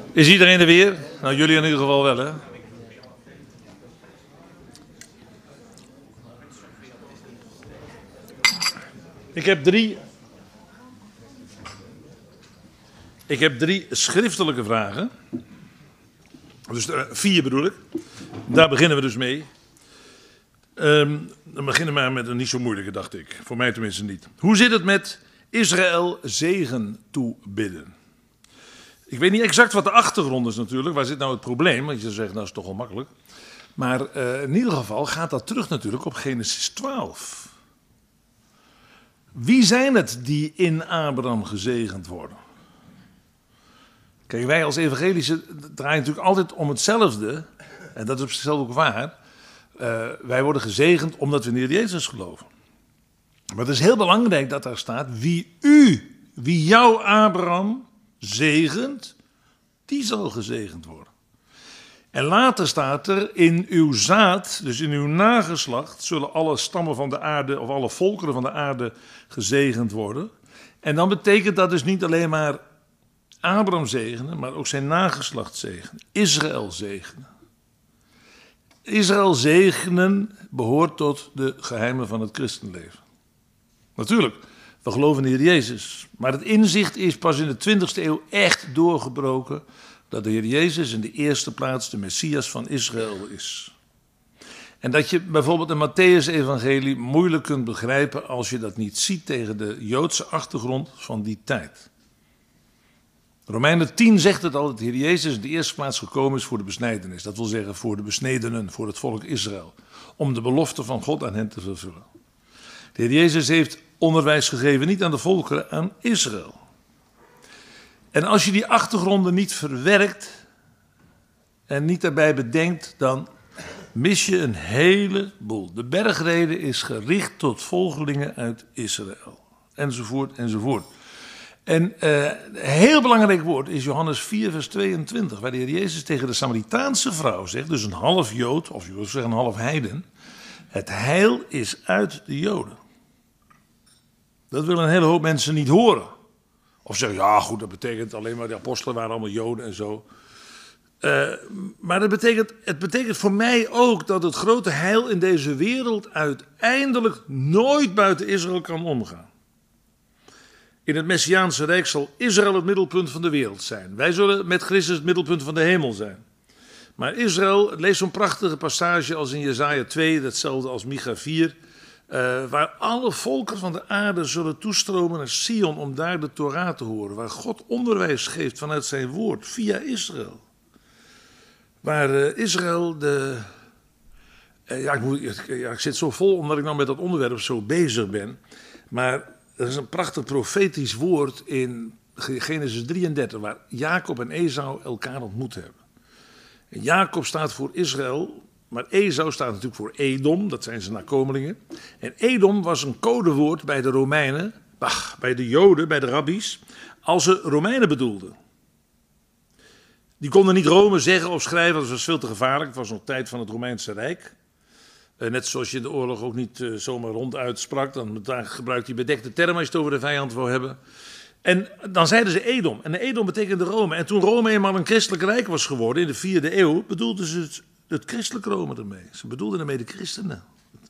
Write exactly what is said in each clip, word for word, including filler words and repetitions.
Is iedereen er weer? Nou, jullie in ieder geval wel, hè? Ik heb drie... Ik heb drie schriftelijke vragen. Dus uh, vier bedoel ik. Daar beginnen we dus mee. Um, dan beginnen we maar met een niet zo moeilijke, dacht ik. Voor mij tenminste niet. Hoe zit het met Israël zegen toebidden? Ik weet niet exact wat de achtergrond is natuurlijk. Waar zit nou het probleem? Want je zegt, nou is het toch wel makkelijk. Maar uh, in ieder geval gaat dat terug natuurlijk op Genesis twaalf. Wie zijn het die in Abraham gezegend worden? Kijk, wij als evangelische draaien natuurlijk altijd om hetzelfde. En dat is op zichzelf ook waar. Uh, wij worden gezegend omdat we in de Heer Jezus geloven. Maar het is heel belangrijk dat daar staat: wie u, wie jou Abraham zegent, die zal gezegend worden. En later staat er: in uw zaad, dus in uw nageslacht, zullen alle stammen van de aarde, of alle volkeren van de aarde gezegend worden. En dan betekent dat dus niet alleen maar Abraham zegenen, maar ook zijn nageslacht zegenen. Israël zegenen. Israël zegenen behoort tot de geheimen van het christenleven. Natuurlijk, we geloven in de Heer Jezus. Maar het inzicht is pas in de twintigste eeuw echt doorgebroken dat de Heer Jezus in de eerste plaats de Messias van Israël is. En dat je bijvoorbeeld een Mattheüs-evangelie moeilijk kunt begrijpen als je dat niet ziet tegen de Joodse achtergrond van die tijd. Romeinen tien zegt het al, dat de Heer Jezus in de eerste plaats gekomen is voor de besnijdenis. Dat wil zeggen voor de besnedenen, voor het volk Israël. Om de belofte van God aan hen te vervullen. De Heer Jezus heeft onderwijs gegeven, niet aan de volkeren, aan Israël. En als je die achtergronden niet verwerkt en niet daarbij bedenkt, dan mis je een heleboel. De bergrede is gericht tot volgelingen uit Israël. Enzovoort, enzovoort. En uh, een heel belangrijk woord is Johannes vier, vers tweeëntwintig, waar de Heer Jezus tegen de Samaritaanse vrouw zegt, dus een half Jood, of je wil zeggen een half heiden, het heil is uit de Joden. Dat willen een hele hoop mensen niet horen. Of zeggen, ja goed, dat betekent alleen maar, de apostelen waren allemaal Joden en zo. Uh, maar dat betekent, het betekent voor mij ook dat het grote heil in deze wereld uiteindelijk nooit buiten Israël kan omgaan. In het Messiaanse Rijk zal Israël het middelpunt van de wereld zijn. Wij zullen met Christus het middelpunt van de hemel zijn. Maar Israël, lees zo'n prachtige passage als in Jesaja twee, datzelfde als Micha vier, uh, waar alle volken van de aarde zullen toestromen naar Sion om daar de Torah te horen. Waar God onderwijs geeft vanuit zijn woord, via Israël. Waar uh, Israël de... Uh, ja, ik moet, ja, ik zit zo vol omdat ik nou met dat onderwerp zo bezig ben. Maar er is een prachtig profetisch woord in Genesis drieëndertig, waar Jacob en Esau elkaar ontmoet hebben. En Jacob staat voor Israël, maar Esau staat natuurlijk voor Edom, dat zijn zijn nakomelingen. En Edom was een codewoord bij de Romeinen, ach, bij de Joden, bij de rabbies, als ze Romeinen bedoelden. Die konden niet Rome zeggen of schrijven, dat was veel te gevaarlijk. Het was nog tijd van het Romeinse Rijk. Net zoals je in de oorlog ook niet uh, zomaar ronduit sprak. Dan gebruikt hij bedekte termen als je het over de vijand wil hebben. En dan zeiden ze Edom. En Edom betekende Rome. En toen Rome eenmaal een christelijk rijk was geworden in de vierde eeuw, bedoelden ze het, het christelijke Rome ermee. Ze bedoelden ermee de christenen.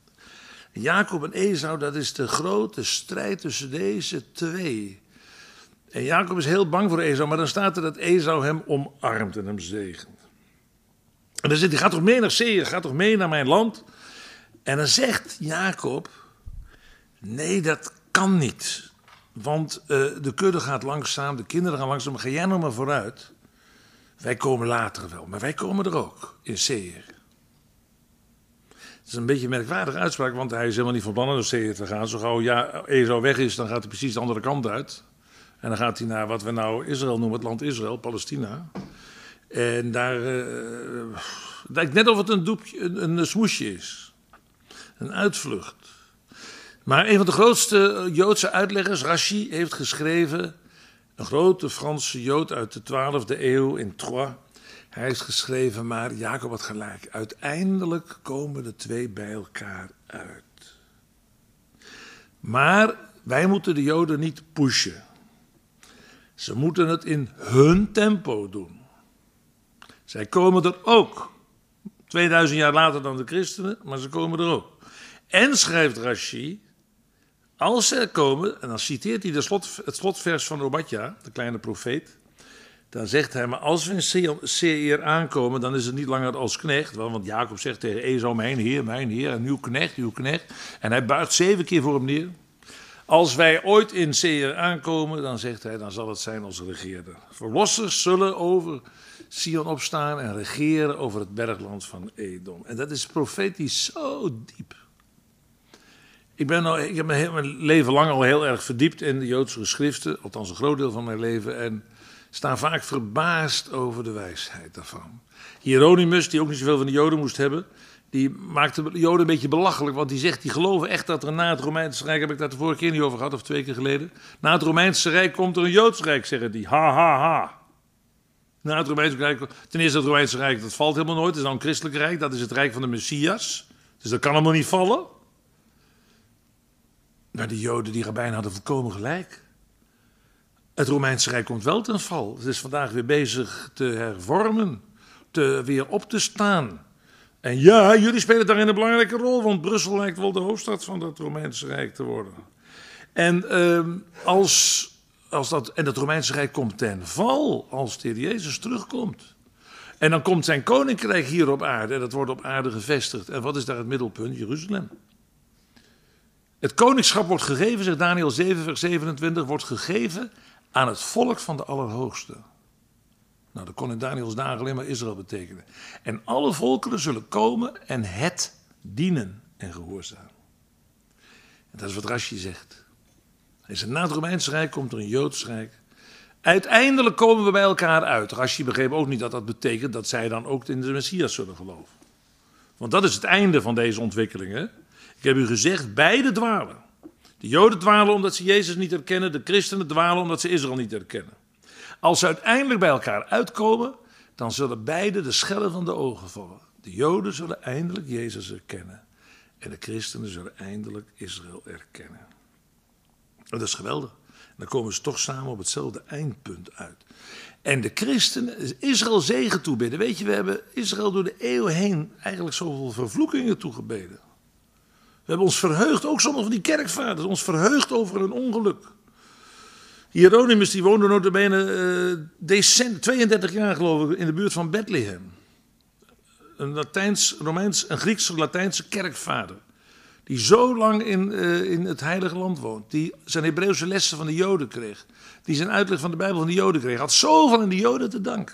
Jacob en Esau, dat is de grote strijd tussen deze twee. En Jacob is heel bang voor Esau, maar dan staat er dat Esau hem omarmt en hem zegent. En dan zegt hij, ga toch mee naar Seir, ga toch mee naar mijn land. En dan zegt Jacob, nee, dat kan niet. Want uh, de kudde gaat langzaam, de kinderen gaan langzaam, ga jij nou maar vooruit. Wij komen later wel, maar wij komen er ook, in Seir. Het is een beetje een merkwaardige uitspraak, want hij is helemaal niet van plan naar Seir te gaan. Zo gauw ja, Esau weg is, dan gaat hij precies de andere kant uit. En dan gaat hij naar wat we nou Israël noemen, het land Israël, Palestina. En daar uh, lijkt net of het een, doepje, een, een smoesje is. Een uitvlucht. Maar een van de grootste Joodse uitleggers, Rashi, heeft geschreven, een grote Franse Jood uit de twaalfde eeuw in Troyes. Hij heeft geschreven, maar Jacob had gelijk. Uiteindelijk komen de twee bij elkaar uit. Maar wij moeten de Joden niet pushen. Ze moeten het in hun tempo doen. Zij komen er ook. tweeduizend jaar later dan de christenen, maar ze komen er ook. En schrijft Rashi, als ze er komen, en dan citeert hij de slot, het slotvers van Obadja, de kleine profeet. Dan zegt hij, maar als we in Seir aankomen, dan is het niet langer als knecht. Want Jacob zegt tegen Esau, mijn heer, mijn heer, en uw knecht, uw knecht. En hij buigt zeven keer voor hem neer. Als wij ooit in Seir aankomen, dan zegt hij, dan zal het zijn als regeerder. Verlossers zullen over Sion opstaan en regeren over het bergland van Edom. En dat is profetisch zo diep. Ik, ben al, ik heb me heel, mijn leven lang al heel erg verdiept in de Joodse geschriften, althans een groot deel van mijn leven, en sta vaak verbaasd over de wijsheid daarvan. Hieronymus, die ook niet zoveel van de Joden moest hebben, die maakte de Joden een beetje belachelijk, want die zegt, die geloven echt dat er na het Romeinse Rijk, heb ik daar de vorige keer niet over gehad, of twee keer geleden, na het Romeinse Rijk komt er een Joods Rijk, zeggen die. Ha, ha, ha. Na het Romeinse Rijk, ten eerste het Romeinse Rijk, dat valt helemaal nooit, het is nou een christelijk Rijk, dat is het Rijk van de Messias, dus dat kan helemaal niet vallen. Maar de Joden, die rabbijnen hadden volkomen gelijk. Het Romeinse Rijk komt wel ten val. Het is vandaag weer bezig te hervormen, te, weer op te staan. En ja, jullie spelen daarin een belangrijke rol, want Brussel lijkt wel de hoofdstad van dat Romeinse Rijk te worden. En, uh, als, als dat, en het Romeinse Rijk komt ten val als de Heer Jezus terugkomt. En dan komt zijn koninkrijk hier op aarde en dat wordt op aarde gevestigd. En wat is daar het middelpunt? Jeruzalem. Het koningschap wordt gegeven, zegt Daniel zeven, vers zevenentwintig, wordt gegeven aan het volk van de Allerhoogste. Nou, dat kon in Daniels dagen alleen maar Israël betekenen. En alle volkeren zullen komen en het dienen en gehoorzamen. En dat is wat Rashi zegt. Hij zegt, na het Romeinse Rijk komt er een Joods Rijk. Uiteindelijk komen we bij elkaar uit. Rashi begreep ook niet dat dat betekent dat zij dan ook in de Messias zullen geloven. Want dat is het einde van deze ontwikkeling, hè? Ik heb u gezegd, beide dwalen. De Joden dwalen omdat ze Jezus niet herkennen. De christenen dwalen omdat ze Israël niet herkennen. Als ze uiteindelijk bij elkaar uitkomen, dan zullen beide de schellen van de ogen vallen. De Joden zullen eindelijk Jezus herkennen. En de christenen zullen eindelijk Israël erkennen. Dat is geweldig. En dan komen ze toch samen op hetzelfde eindpunt uit. En de christenen, Israël zegen toebidden. Weet je, we hebben Israël door de eeuwen heen eigenlijk zoveel vervloekingen toegebeden. We hebben ons verheugd, ook sommige van die kerkvaders, ons verheugd over een ongeluk. Hieronymus die woonde nota bene uh, decent, tweeëndertig jaar geloof ik in de buurt van Bethlehem. Een Latijns, Romeins, een Grieks-Latijnse kerkvader. Die zo lang in, uh, in het Heilige Land woont. Die zijn Hebreeuwse lessen van de Joden kreeg. Die zijn uitleg van de Bijbel van de Joden kreeg. Had zoveel aan de Joden te danken.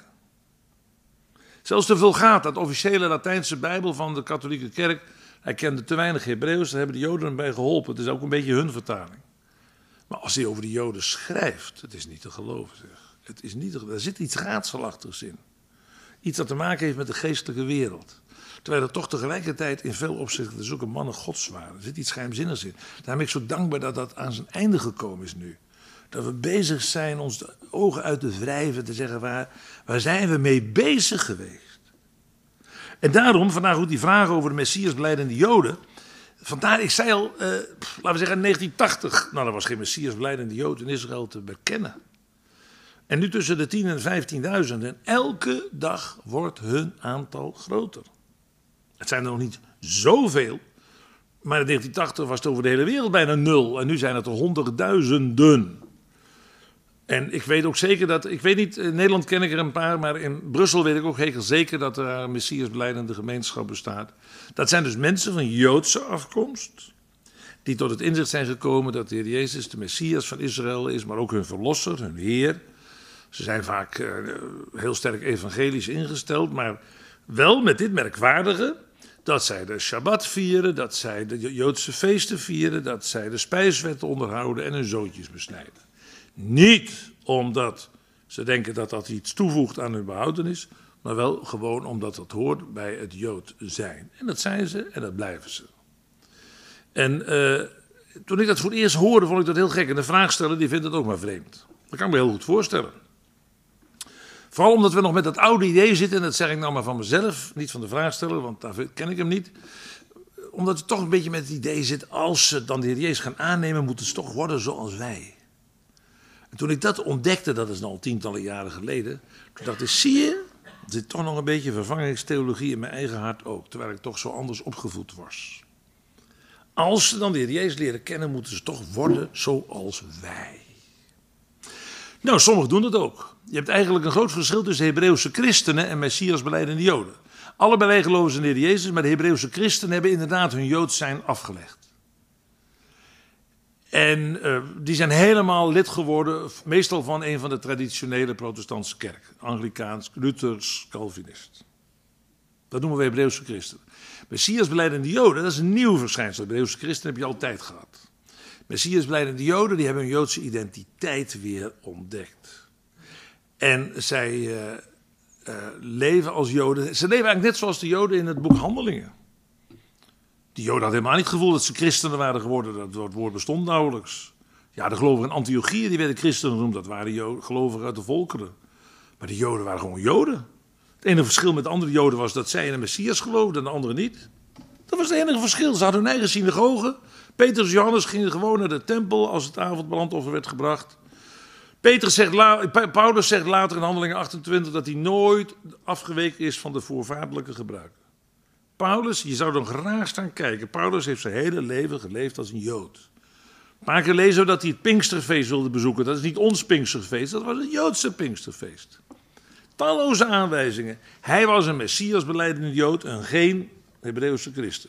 Zelfs de Vulgata, het officiële Latijnse Bijbel van de katholieke kerk. Hij kende te weinig Hebreeuws, daar hebben de Joden hem bij geholpen. Het is ook een beetje hun vertaling. Maar als hij over de Joden schrijft, het is niet te geloven, zeg. Het is niet te geloven. Er zit iets raadselachtigs in. Iets dat te maken heeft met de geestelijke wereld. Terwijl er toch tegelijkertijd in veel opzichten dus ook een mannen gods waren. Er zit iets geheimzinnigs in. Daarom ben ik zo dankbaar dat dat aan zijn einde gekomen is nu. Dat we bezig zijn ons de ogen uit te wrijven, te zeggen waar, waar zijn we mee bezig geweest. En daarom, vandaag ook die vraag over de Messias belijdende Joden. Vandaar, ik zei al, uh, pff, laten we zeggen in negentien tachtig, nou er was geen Messias belijdende Jood in Israël te bekennen. En nu tussen de tien en vijftienduizend en elke dag wordt hun aantal groter. Het zijn er nog niet zoveel, maar in negentien tachtig was het over de hele wereld bijna nul. En nu zijn het er honderdduizenden. En ik weet ook zeker dat, ik weet niet, in Nederland ken ik er een paar, maar in Brussel weet ik ook heel zeker dat er een Messiasbelijdende gemeenschap bestaat. Dat zijn dus mensen van Joodse afkomst, die tot het inzicht zijn gekomen dat de Heer Jezus de Messias van Israël is, maar ook hun verlosser, hun Heer. Ze zijn vaak uh, heel sterk evangelisch ingesteld, maar wel met dit merkwaardige, dat zij de Shabbat vieren, dat zij de Joodse feesten vieren, dat zij de spijswetten onderhouden en hun zoontjes besnijden. Niet omdat ze denken dat dat iets toevoegt aan hun behoudenis, maar wel gewoon omdat dat hoort bij het Jood zijn. En dat zijn ze en dat blijven ze. En uh, toen ik dat voor het eerst hoorde, vond ik dat heel gek. En de vraagsteller die vindt het ook maar vreemd. Dat kan ik me heel goed voorstellen. Vooral omdat we nog met dat oude idee zitten, en dat zeg ik nou maar van mezelf, niet van de vraagsteller, want daar ken ik hem niet. Omdat we toch een beetje met het idee zitten, als ze dan de Heer Jezus gaan aannemen, moeten ze toch worden zoals wij. En toen ik dat ontdekte, dat is al tientallen jaren geleden, toen dacht ik, zie je, er zit toch nog een beetje vervangingstheologie in mijn eigen hart ook, terwijl ik toch zo anders opgevoed was. Als ze dan de Heer Jezus leren kennen, moeten ze toch worden zoals wij. Nou, sommigen doen dat ook. Je hebt eigenlijk een groot verschil tussen Hebreeuwse christenen en Messias belijdende Joden. Allebei geloven ze in de Heer Jezus, maar de Hebreeuwse christenen hebben inderdaad hun Joods zijn afgelegd. En uh, die zijn helemaal lid geworden, meestal van een van de traditionele protestantse kerken. Anglikaans, Luthers, Calvinist. Dat noemen we Hebreeuwse christenen. Messias belijdende Joden, dat is een nieuw verschijnsel. Hebreeuwse christenen heb je altijd gehad. Messias belijdende Joden, die hebben hun Joodse identiteit weer ontdekt. En zij uh, uh, leven als Joden. Ze leven eigenlijk net zoals de Joden in het boek Handelingen. Die Joden hadden helemaal niet het gevoel dat ze christenen waren geworden. Dat, dat woord bestond nauwelijks. Ja, de gelovigen in Antiochië, die werden christenen genoemd. Dat waren Joden, gelovigen uit de volkeren. Maar de Joden waren gewoon Joden. Het enige verschil met de andere Joden was dat zij in de Messias geloofden en de anderen niet. Dat was het enige verschil. Ze hadden hun eigen synagoge. Petrus en Johannes gingen gewoon naar de tempel als het avondbrandoffer werd gebracht. Petrus zegt, Paulus zegt later in Handelingen achtentwintig dat hij nooit afgeweken is van de voorvaderlijke gebruiken. Paulus, je zou dan graag staan kijken. Paulus heeft zijn hele leven geleefd als een Jood. Een paar keer lezen we dat hij het Pinksterfeest wilde bezoeken. Dat is niet ons Pinksterfeest, dat was het Joodse Pinksterfeest. Talloze aanwijzingen. Hij was een Messias belijdende Jood en geen Hebreeuwse christen.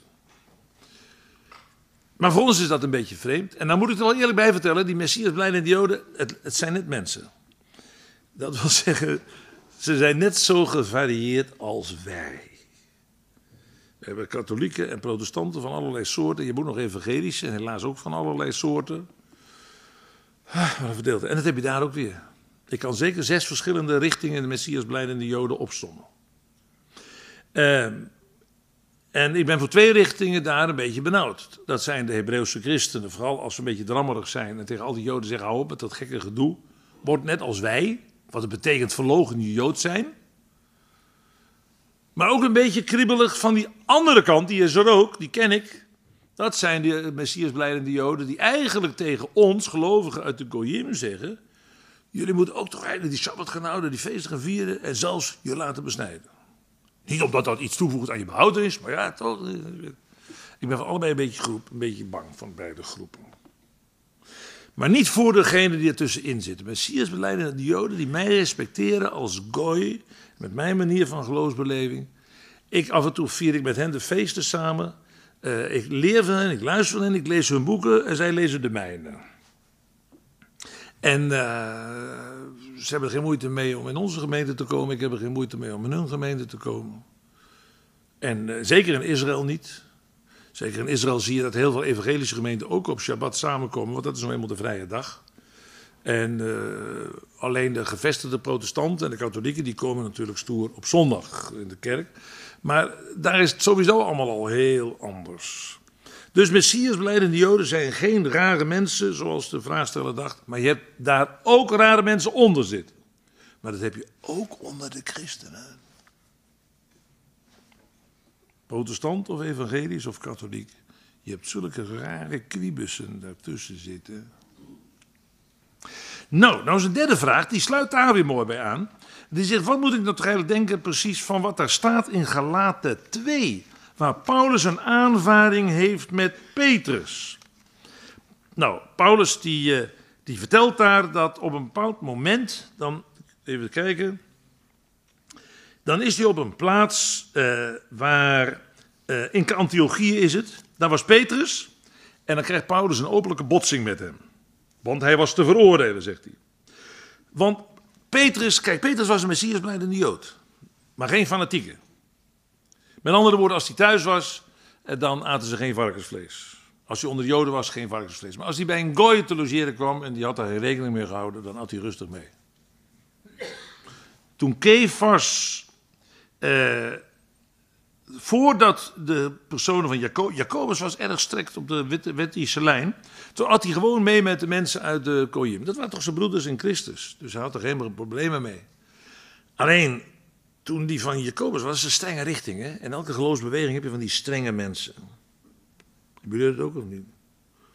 Maar voor ons is dat een beetje vreemd. En dan moet ik er wel eerlijk bij vertellen, die Messias belijdende Joden, het, het zijn net mensen. Dat wil zeggen, ze zijn net zo gevarieerd als wij. We hebben katholieken en protestanten van allerlei soorten. Je moet nog evangelische, helaas ook van allerlei soorten. Ah, wat een verdeelte. En dat heb je daar ook weer. Ik kan zeker zes verschillende richtingen in de Messias belijdende Joden opsommen. Uh, en ik ben voor twee richtingen daar een beetje benauwd. Dat zijn de Hebreeuwse christenen, vooral als ze een beetje drammerig zijn en tegen al die Joden zeggen, hou op met dat gekke gedoe. Word net als wij, wat het betekent verloochen je Jood zijn. Maar ook een beetje kriebelig van die andere kant, die is er ook, die ken ik. Dat zijn de Messias belijdende Joden die eigenlijk tegen ons, gelovigen uit de Goyim, zeggen, jullie moeten ook toch eigenlijk die Sabbat gaan houden, die feesten gaan vieren en zelfs je laten besnijden. Niet omdat dat iets toevoegt aan je behoudenis, maar ja, toch. Ik ben van allebei een beetje, groep, een beetje bang van beide groepen. Maar niet voor degene die ertussenin zitten. Messias belijdende Joden die mij respecteren als goy, met mijn manier van geloofsbeleving. Ik af en toe vier ik met hen de feesten samen. Uh, ik leer van hen, ik luister van hen, ik lees hun boeken en zij lezen de mijne. En uh, ze hebben er geen moeite mee om in onze gemeente te komen. Ik heb er geen moeite mee om in hun gemeente te komen. En uh, zeker in Israël niet. Zeker in Israël zie je dat heel veel evangelische gemeenten ook op Shabbat samenkomen. Want dat is nou eenmaal de vrije dag. En uh, alleen de gevestigde protestanten en de katholieken die komen natuurlijk stoer op zondag in de kerk. Maar daar is het sowieso allemaal al heel anders. Dus Messias belijdende Joden zijn geen rare mensen zoals de vraagsteller dacht. Maar je hebt daar ook rare mensen onder zitten. Maar dat heb je ook onder de christenen. Protestant of evangelisch of katholiek. Je hebt zulke rare kwiebussen daartussen zitten. Nou, nou is een derde vraag, die sluit daar weer mooi bij aan. Die zegt, wat moet ik nou toch eigenlijk denken precies van wat daar staat in Galaten twee... waar Paulus een aanvaring heeft met Petrus. Nou, Paulus die, uh, die vertelt daar dat op een bepaald moment, dan even kijken, dan is hij op een plaats uh, waar, uh, in Antiochië is het, daar was Petrus en dan krijgt Paulus een openlijke botsing met hem. Want hij was te veroordelen, zegt hij. Want Petrus, kijk, Petrus was een Messias belijdende Jood, maar geen fanatieke. Met andere woorden, als hij thuis was, dan aten ze geen varkensvlees. Als hij onder de Joden was, geen varkensvlees. Maar als hij bij een goy te logeren kwam en die had daar geen rekening mee gehouden, dan at hij rustig mee. Toen Kefas, eh, voordat de personen van Jacobus, Jacobus was erg strikt op de wettische lijn, toen at hij gewoon mee met de mensen uit de Goyim. Dat waren toch zijn broeders in Christus, dus hij had er geen problemen mee. Alleen, toen die van Jacobus was, een strenge richting. Hè? In elke geloofsbeweging heb je van die strenge mensen. Gebeurt het ook of niet?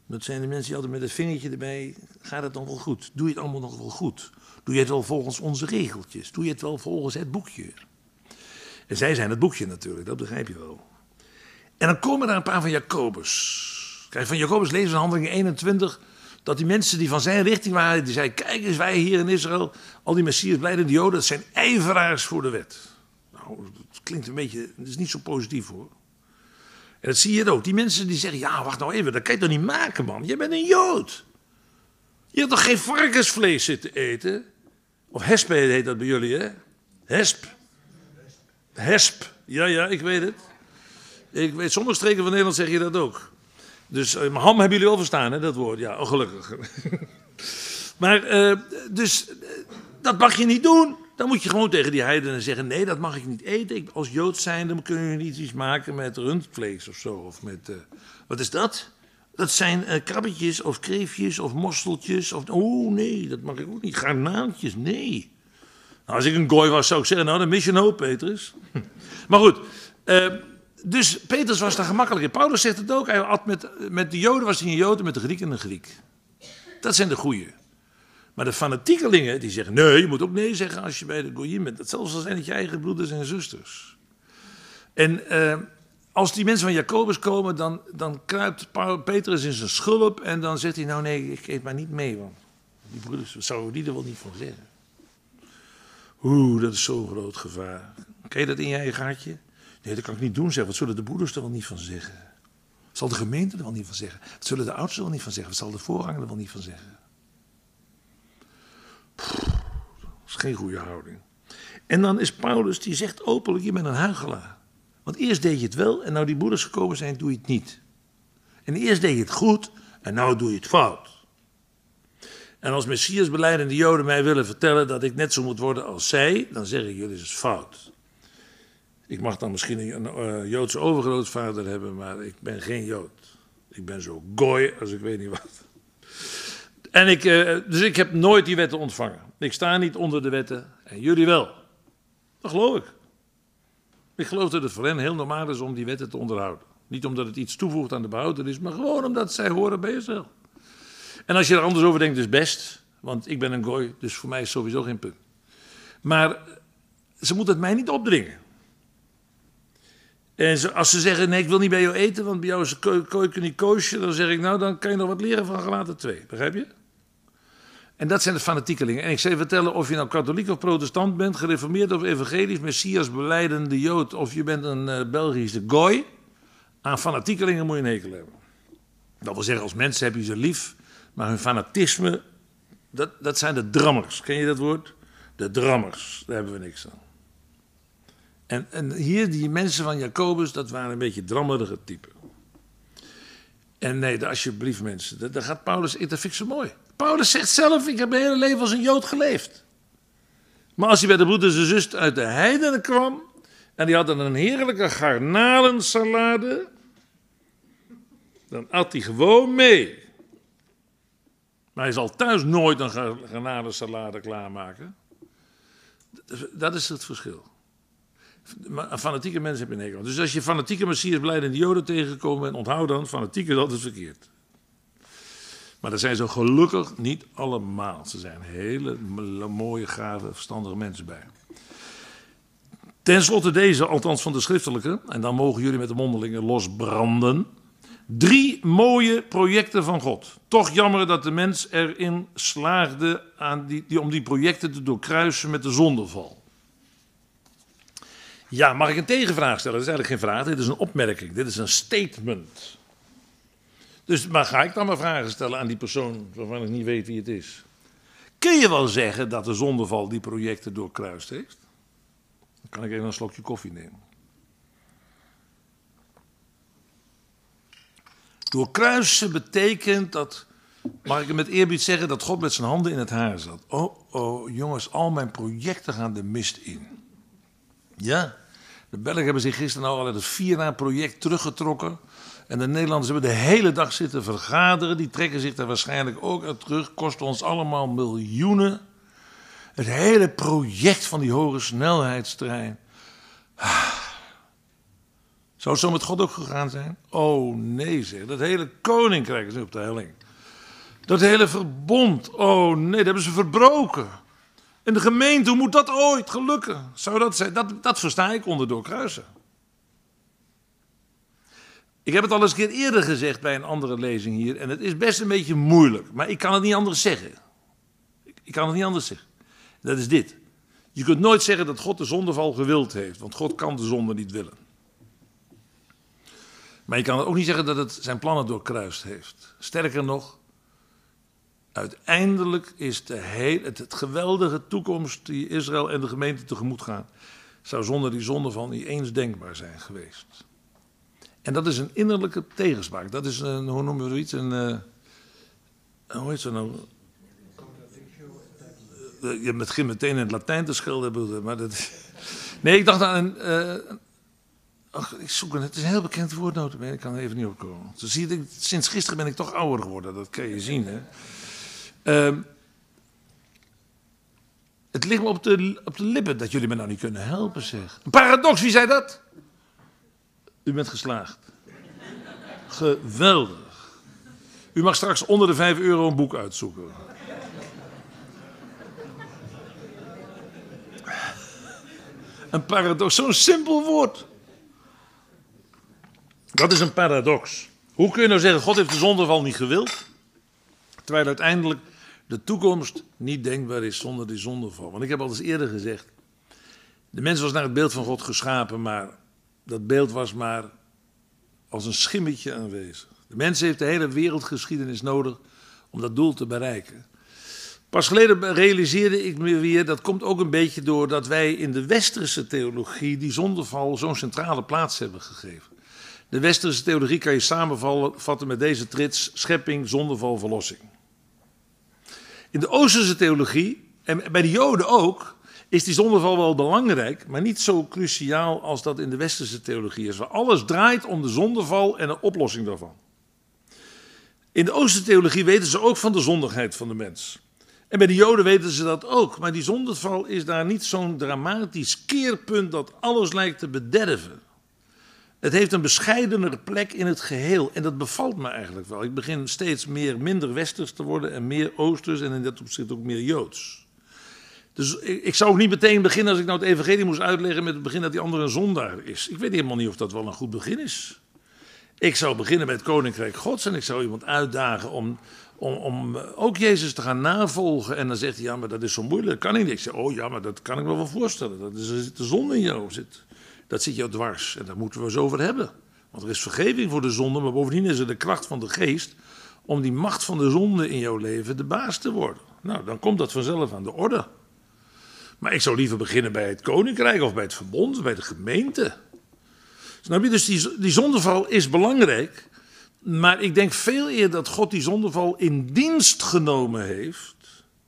Dat zijn de mensen die altijd met het vingertje erbij, gaat het dan wel goed? Doe je het allemaal nog wel goed? Doe je het wel volgens onze regeltjes? Doe je het wel volgens het boekje? En zij zijn het boekje natuurlijk, dat begrijp je wel. En dan komen er een paar van Jacobus. Kijk, van Jacobus lezen we in Handelingen eenentwintig... dat die mensen die van zijn richting waren, die zeiden, kijk eens, wij hier in Israël, al die Messias, blijden die Joden, dat zijn ijveraars voor de wet. Nou, dat klinkt een beetje, dat is niet zo positief hoor. En dat zie je ook. Die mensen die zeggen, ja, wacht nou even, dat kan je toch niet maken, man. Je bent een Jood. Je hebt toch geen varkensvlees zitten eten? Of hesp heet dat bij jullie, hè? Hesp. Hesp. Ja, ja, ik weet het. Ik weet, sommige streken van Nederland zeg je dat ook. Dus uh, ham hebben jullie al verstaan, hè, dat woord. Ja, oh, gelukkig. Maar, uh, dus, uh, dat mag je niet doen. Dan moet je gewoon tegen die heidenen zeggen, nee, dat mag ik niet eten. Ik, als Jood zijn, dan kunnen jullie niet iets maken met rundvlees of zo. Of met, uh, wat is dat? Dat zijn uh, krabbetjes of kreefjes of morsteltjes. Of, oh nee, dat mag ik ook niet. Garnaaltjes, nee. Nou, als ik een gooi was, zou ik zeggen, nou, dan mis je een hoop, Petrus. Maar goed, uh, dus Petrus was daar gemakkelijk in. Paulus zegt het ook, hij had met, met de Joden was hij een Jood en met de Grieken een Griek. Dat zijn de goeie. Maar de fanatiekelingen, die zeggen, nee, je moet ook nee zeggen als je bij de Goyim bent. Dat zelfs al zijn het je eigen broeders en zusters. En uh, als die mensen van Jacobus komen, dan, dan kruipt Petrus in zijn schulp en dan zegt hij, nou nee, ik eet maar niet mee, want die broeders, wat zouden die er wel niet van zeggen? Oeh, dat is zo'n groot gevaar. Ken je dat in je eigen hartje? Nee, dat kan ik niet doen, zeg. Wat zullen de broeders er wel niet van zeggen? Wat zal de gemeente er wel niet van zeggen? Wat zullen de oudsten er wel niet van zeggen? Wat zal de voorganger er wel niet van zeggen? Pff, dat is geen goede houding. En dan is Paulus, die zegt openlijk, je bent een huichelaar. Want eerst deed je het wel en nou die broeders gekomen zijn, doe je het niet. En eerst deed je het goed en nou doe je het fout. En als Messias belijdende Joden mij willen vertellen dat ik net zo moet worden als zij, dan zeg ik, jullie is het fout. Ik mag dan misschien een uh, Joodse overgrootvader hebben, maar ik ben geen Jood. Ik ben zo gooi als ik weet niet wat. En ik, uh, dus ik heb nooit die wetten ontvangen. Ik sta niet onder de wetten en jullie wel. Dat geloof ik. Ik geloof dat het voor hen heel normaal is om die wetten te onderhouden. Niet omdat het iets toevoegt aan de behoudenis, maar gewoon omdat zij horen bij Israël. En als je er anders over denkt, is best. Want ik ben een gooi, dus voor mij is sowieso geen punt. Maar ze moeten het mij niet opdringen. En ze, als ze zeggen, nee, ik wil niet bij jou eten, want bij jou is de keuken niet koosje, dan zeg ik, nou, dan kan je nog wat leren van Galaten twee. Begrijp je? En dat zijn de fanatiekelingen. En ik zal je vertellen, of je nou katholiek of protestant bent, gereformeerd of evangelisch, Messias belijdende Jood, of je bent een uh, Belgische gooi, aan fanatiekelingen moet je een hekel hebben. Dat wil zeggen, als mensen heb je ze lief, maar hun fanatisme, dat, dat zijn de drammers. Ken je dat woord? De drammers, daar hebben we niks aan. En, en hier, die mensen van Jacobus, dat waren een beetje drammerige typen. En nee, alsjeblieft mensen, daar gaat Paulus, dat vind ik zo mooi. Paulus zegt zelf, ik heb mijn hele leven als een Jood geleefd. Maar als hij bij de broeders en zusters uit de heidenen kwam, en die hadden een heerlijke garnalensalade, dan at hij gewoon mee. Maar hij zal thuis nooit een garnalensalade klaarmaken. Dat is het verschil. Fanatieke mensen hebben een hekel. Dus als je fanatieke Messias belijdende Joden tegenkomt bent, onthoud dan, fanatiek is altijd verkeerd. Maar dat zijn zo gelukkig niet allemaal. Ze zijn hele mooie, gave, verstandige mensen bij. Ten slotte deze, althans van de schriftelijke, en dan mogen jullie met de mondelingen losbranden. Drie mooie projecten van God. Toch jammer dat de mens erin slaagde aan die, die, om die projecten te doorkruisen met de zondeval. Ja, mag ik een tegenvraag stellen? Dat is eigenlijk geen vraag, dit is een opmerking, dit is een statement. Dus maar ga ik dan maar vragen stellen aan die persoon waarvan ik niet weet wie het is. Kun je wel zeggen dat de zondeval die projecten doorkruist heeft? Dan kan ik even een slokje koffie nemen. Doorkruisen betekent dat, mag ik het met eerbied zeggen, dat God met zijn handen in het haar zat. Oh, oh, jongens, al mijn projecten gaan de mist in. Ja, de Belgen hebben zich gisteren al uit het Vierna-project teruggetrokken. En de Nederlanders hebben de hele dag zitten vergaderen. Die trekken zich daar waarschijnlijk ook uit terug. Kost ons allemaal miljoenen. Het hele project van die hoge snelheidstrein. Zou het zo met God ook gegaan zijn? Oh nee zeg, dat hele koninkrijk is nu op de helling. Dat hele verbond, oh nee, dat hebben ze verbroken. En de gemeente, hoe moet dat ooit gelukken? Zou dat zijn? Dat, dat versta ik onder doorkruisen. Ik heb het al eens een keer eerder gezegd bij een andere lezing hier. En het is best een beetje moeilijk. Maar ik kan het niet anders zeggen. Ik, ik kan het niet anders zeggen. Dat is dit. Je kunt nooit zeggen dat God de zondeval gewild heeft. Want God kan de zonde niet willen. Maar je kan ook niet zeggen dat het zijn plannen doorkruist heeft. Sterker nog. Uiteindelijk is de heel, het, het geweldige toekomst die Israël en de gemeente tegemoet gaan. Zou zonder die zondeval niet eens denkbaar zijn geweest. En dat is een innerlijke tegenspraak. Dat is een, hoe noemen we zoiets? Een, uh, hoe heet ze nou? Uh, je begint meteen in het Latijn te schilderen. Maar dat... Nee, ik dacht aan een... Uh, ach, ik zoek een, het is een heel bekend woord, notabene. Ik kan er even niet op komen. Zo zie je, sinds gisteren ben ik toch ouder geworden. Dat kan je zien, hè. Uh, het ligt me op de, op de lippen dat jullie me nou niet kunnen helpen, zeg. Een paradox, wie zei dat? U bent geslaagd. Geweldig. U mag straks onder de vijf euro een boek uitzoeken. Een paradox, zo'n simpel woord. Dat is een paradox. Hoe kun je nou zeggen, God heeft de zondeval niet gewild, terwijl uiteindelijk de toekomst niet denkbaar is zonder die zondeval. Want ik heb al eens eerder gezegd, de mens was naar het beeld van God geschapen, maar dat beeld was maar als een schimmetje aanwezig. De mens heeft de hele wereldgeschiedenis nodig om dat doel te bereiken. Pas geleden realiseerde ik me weer, dat komt ook een beetje door dat wij in de westerse theologie die zondeval zo'n centrale plaats hebben gegeven. De westerse theologie kan je samenvatten met deze trits: schepping, zondeval, verlossing. In de oosterse theologie, en bij de Joden ook, is die zondeval wel belangrijk, maar niet zo cruciaal als dat in de westerse theologie is, waar alles draait om de zondeval en de oplossing daarvan. In de oosterse theologie weten ze ook van de zondigheid van de mens. En bij de Joden weten ze dat ook, maar die zondeval is daar niet zo'n dramatisch keerpunt dat alles lijkt te bederven. Het heeft een bescheidenere plek in het geheel en dat bevalt me eigenlijk wel. Ik begin steeds meer minder westers te worden en meer oosters en in dat opzicht ook meer joods. Dus ik zou ook niet meteen beginnen, als ik nou het evangelie moest uitleggen, met het begin dat die andere een zondaar is. Ik weet helemaal niet of dat wel een goed begin is. Ik zou beginnen met het koninkrijk Gods en ik zou iemand uitdagen om, om, om ook Jezus te gaan navolgen. En dan zegt hij, ja, maar dat is zo moeilijk, dat kan niet. Ik zeg, oh ja, maar dat kan ik me wel voorstellen. Dat is, er zit de zonde in jou, zit, dat zit jou dwars en daar moeten we eens over hebben. Want er is vergeving voor de zonde, maar bovendien is er de kracht van de geest om die macht van de zonde in jouw leven de baas te worden. Nou, dan komt dat vanzelf aan de orde. Maar ik zou liever beginnen bij het koninkrijk of bij het verbond, bij de gemeente. Snap je? Dus die, die zondeval is belangrijk. Maar ik denk veel eer dat God die zondeval in dienst genomen heeft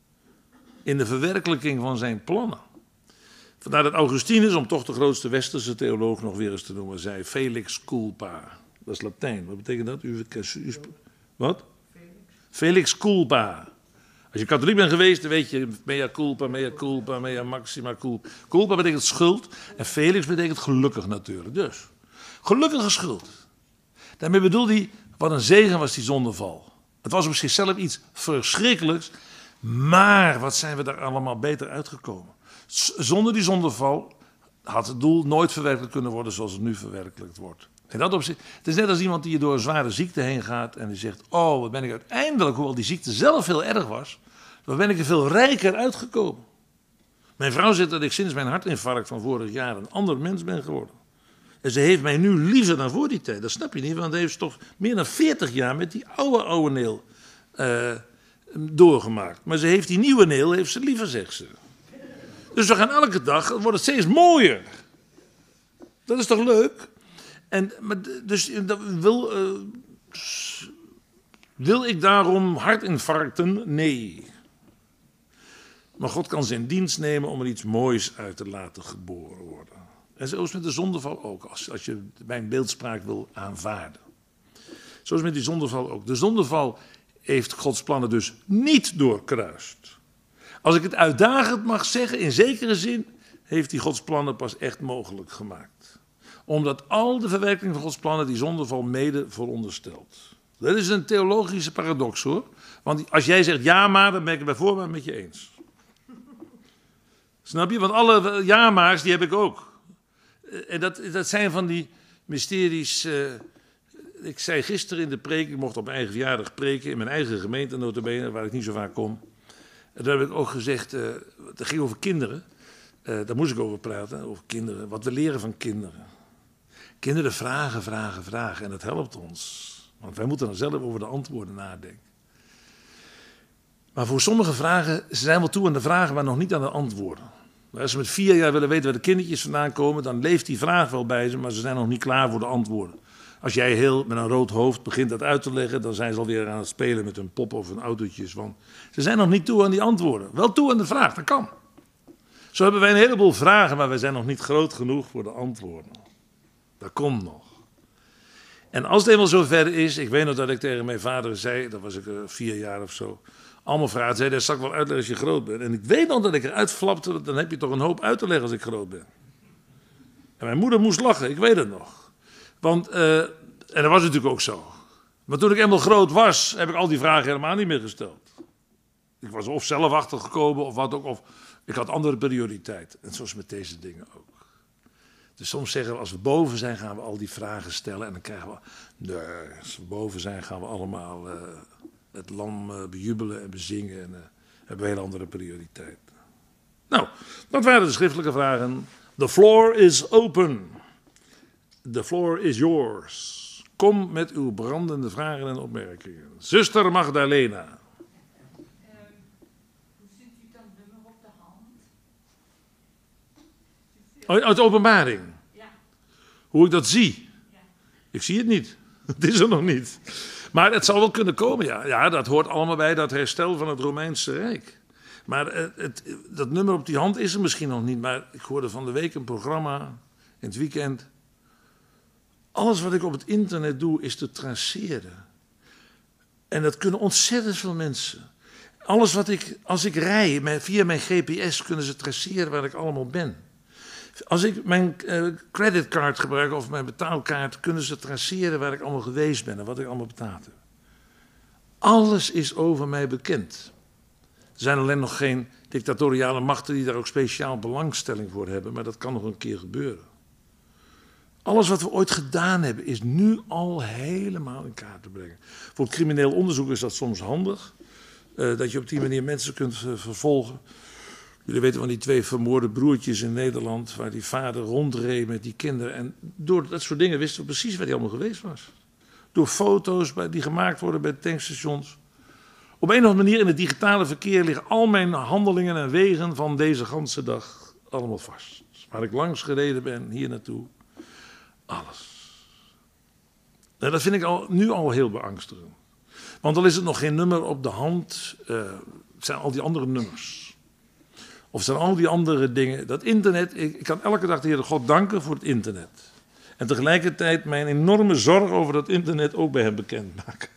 in de verwerkelijking van zijn plannen. Vandaar dat Augustinus, om toch de grootste westerse theoloog nog weer eens te noemen, zei felix culpa. Dat is Latijn. Wat betekent dat? U, u, wat? Felix. Felix culpa. Als je katholiek bent geweest, dan weet je mea culpa, mea culpa, mea maxima culpa. Culpa betekent schuld en Felix betekent gelukkig natuurlijk. Dus, gelukkige schuld. Daarmee bedoelde hij, wat een zegen was die zondeval. Het was op zichzelf iets verschrikkelijks, maar wat zijn we daar allemaal beter uitgekomen. Zonder die zondeval had het doel nooit verwerkelijk kunnen worden zoals het nu verwerkelijkt wordt. En dat op zich, het is net als iemand die door een zware ziekte heen gaat en die zegt, oh, wat ben ik uiteindelijk, hoewel die ziekte zelf heel erg was, wat ben ik er veel rijker uitgekomen. Mijn vrouw zegt dat ik sinds mijn hartinfarct van vorig jaar een ander mens ben geworden. En ze heeft mij nu liever dan voor die tijd. Dat snap je niet, want ze heeft toch meer dan veertig jaar met die oude oude Neel uh, doorgemaakt. Maar ze heeft die nieuwe Neel, heeft ze liever, zegt ze. Dus we gaan elke dag, het wordt steeds mooier. Dat is toch leuk? En, maar dus wil, uh, wil ik daarom hartinfarcten? Nee. Maar God kan zijn dienst nemen om er iets moois uit te laten geboren worden. En zo is met de zondeval ook, als, als je mijn beeldspraak wil aanvaarden. Zo is met die zondeval ook. De zondeval heeft Gods plannen dus niet doorkruist. Als ik het uitdagend mag zeggen, in zekere zin heeft hij Gods plannen pas echt mogelijk gemaakt. omdat al de verwerking van Gods plannen die zondeval mede veronderstelt. Dat is een theologische paradox hoor. Want als jij zegt ja maar, dan ben ik het bij voorbaat met je eens. Snap je? Want alle ja maar's die heb ik ook. En dat, dat zijn van die mysteries. Uh, ik zei gisteren in de preek, ik mocht op mijn eigen verjaardag preken in mijn eigen gemeente nota bene, waar ik niet zo vaak kom. En daar heb ik ook gezegd, uh, het ging over kinderen. Uh, daar moest ik over praten, over kinderen. Wat we leren van kinderen. Kinderen vragen, vragen, vragen en dat helpt ons. Want wij moeten dan zelf over de antwoorden nadenken. Maar voor sommige vragen, ze zijn wel toe aan de vragen, maar nog niet aan de antwoorden. Als ze met vier jaar willen weten waar de kindertjes vandaan komen, dan leeft die vraag wel bij ze, maar ze zijn nog niet klaar voor de antwoorden. Als jij heel met een rood hoofd begint dat uit te leggen, dan zijn ze alweer aan het spelen met hun pop of hun autootjes. Want ze zijn nog niet toe aan die antwoorden. Wel toe aan de vraag, dat kan. Zo hebben wij een heleboel vragen, maar wij zijn nog niet groot genoeg voor de antwoorden. Dat komt nog. En als het eenmaal zover is, ik weet nog dat ik tegen mijn vader zei, dat was ik uh, vier jaar of zo, allemaal vragen, zei, dat zal ik wel uitleggen als je groot bent. En ik weet nog dat ik eruit flapte, dan heb je toch een hoop uit te leggen als ik groot ben. En mijn moeder moest lachen, ik weet het nog. Want, uh, en dat was natuurlijk ook zo. Maar toen ik eenmaal groot was, heb ik al die vragen helemaal niet meer gesteld. Ik was of zelf achtergekomen of wat ook, of ik had andere prioriteit. En zoals met deze dingen ook. Dus soms zeggen we, als we boven zijn, gaan we al die vragen stellen. En dan krijgen we, nee, als we boven zijn, gaan we allemaal uh, het lam uh, bejubelen en bezingen. En uh, hebben we een hele andere prioriteit. Nou, dat waren de schriftelijke vragen. The floor is open. The floor is yours. Kom met uw brandende vragen en opmerkingen. Zuster Magdalena. Uit de Openbaring? Ja. Hoe ik dat zie? Ja. Ik zie het niet. Het is er nog niet. Maar het zal wel kunnen komen, ja. Ja, dat hoort allemaal bij dat herstel van het Romeinse Rijk. Maar het, het, dat nummer op die hand is er misschien nog niet. Maar ik hoorde van de week een programma, in het weekend. Alles wat ik op het internet doe, is te traceren. En dat kunnen ontzettend veel mensen. Alles wat ik, als ik rij, via mijn G P S kunnen ze traceren waar ik allemaal ben. Als ik mijn uh, creditcard gebruik of mijn betaalkaart, kunnen ze traceren waar ik allemaal geweest ben en wat ik allemaal betaald heb. Alles is over mij bekend. Er zijn alleen nog geen dictatoriale machten die daar ook speciaal belangstelling voor hebben, maar dat kan nog een keer gebeuren. Alles wat we ooit gedaan hebben is nu al helemaal in kaart te brengen. Voor het crimineel onderzoek is dat soms handig, uh, dat je op die manier mensen kunt uh, vervolgen. Jullie weten van die twee vermoorde broertjes in Nederland, waar die vader rondreed met die kinderen. En door dat soort dingen wisten we precies waar hij allemaal geweest was. Door foto's die gemaakt worden bij de tankstations. Op een of andere manier in het digitale verkeer liggen al mijn handelingen en wegen van deze ganse dag allemaal vast. Waar ik langs gereden ben, hier naartoe, alles. En dat vind ik al, nu al heel beangstigend. Want al is het nog geen nummer op de hand, uh, het zijn al die andere nummers. Of zijn al die andere dingen. Dat internet, ik, ik kan elke dag de Heere God danken voor het internet. En tegelijkertijd mijn enorme zorg over dat internet ook bij hem bekendmaken.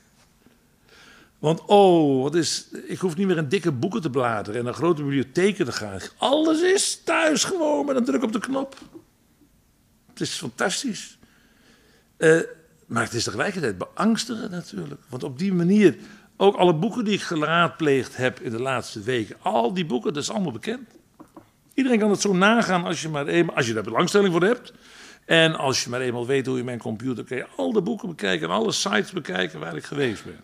Want oh, wat is, ik hoef niet meer in dikke boeken te bladeren en naar grote bibliotheken te gaan. Alles is thuis gewoon met een druk op de knop. Het is fantastisch. Uh, maar het is tegelijkertijd beangstigend natuurlijk. Want op die manier, ook alle boeken die ik geraadpleegd heb in de laatste weken, al die boeken, dat is allemaal bekend. Iedereen kan het zo nagaan als je, maar eenmaal, als je daar belangstelling voor hebt. En als je maar eenmaal weet hoe je mijn computer, kun je al de boeken bekijken en alle sites bekijken waar ik geweest ben.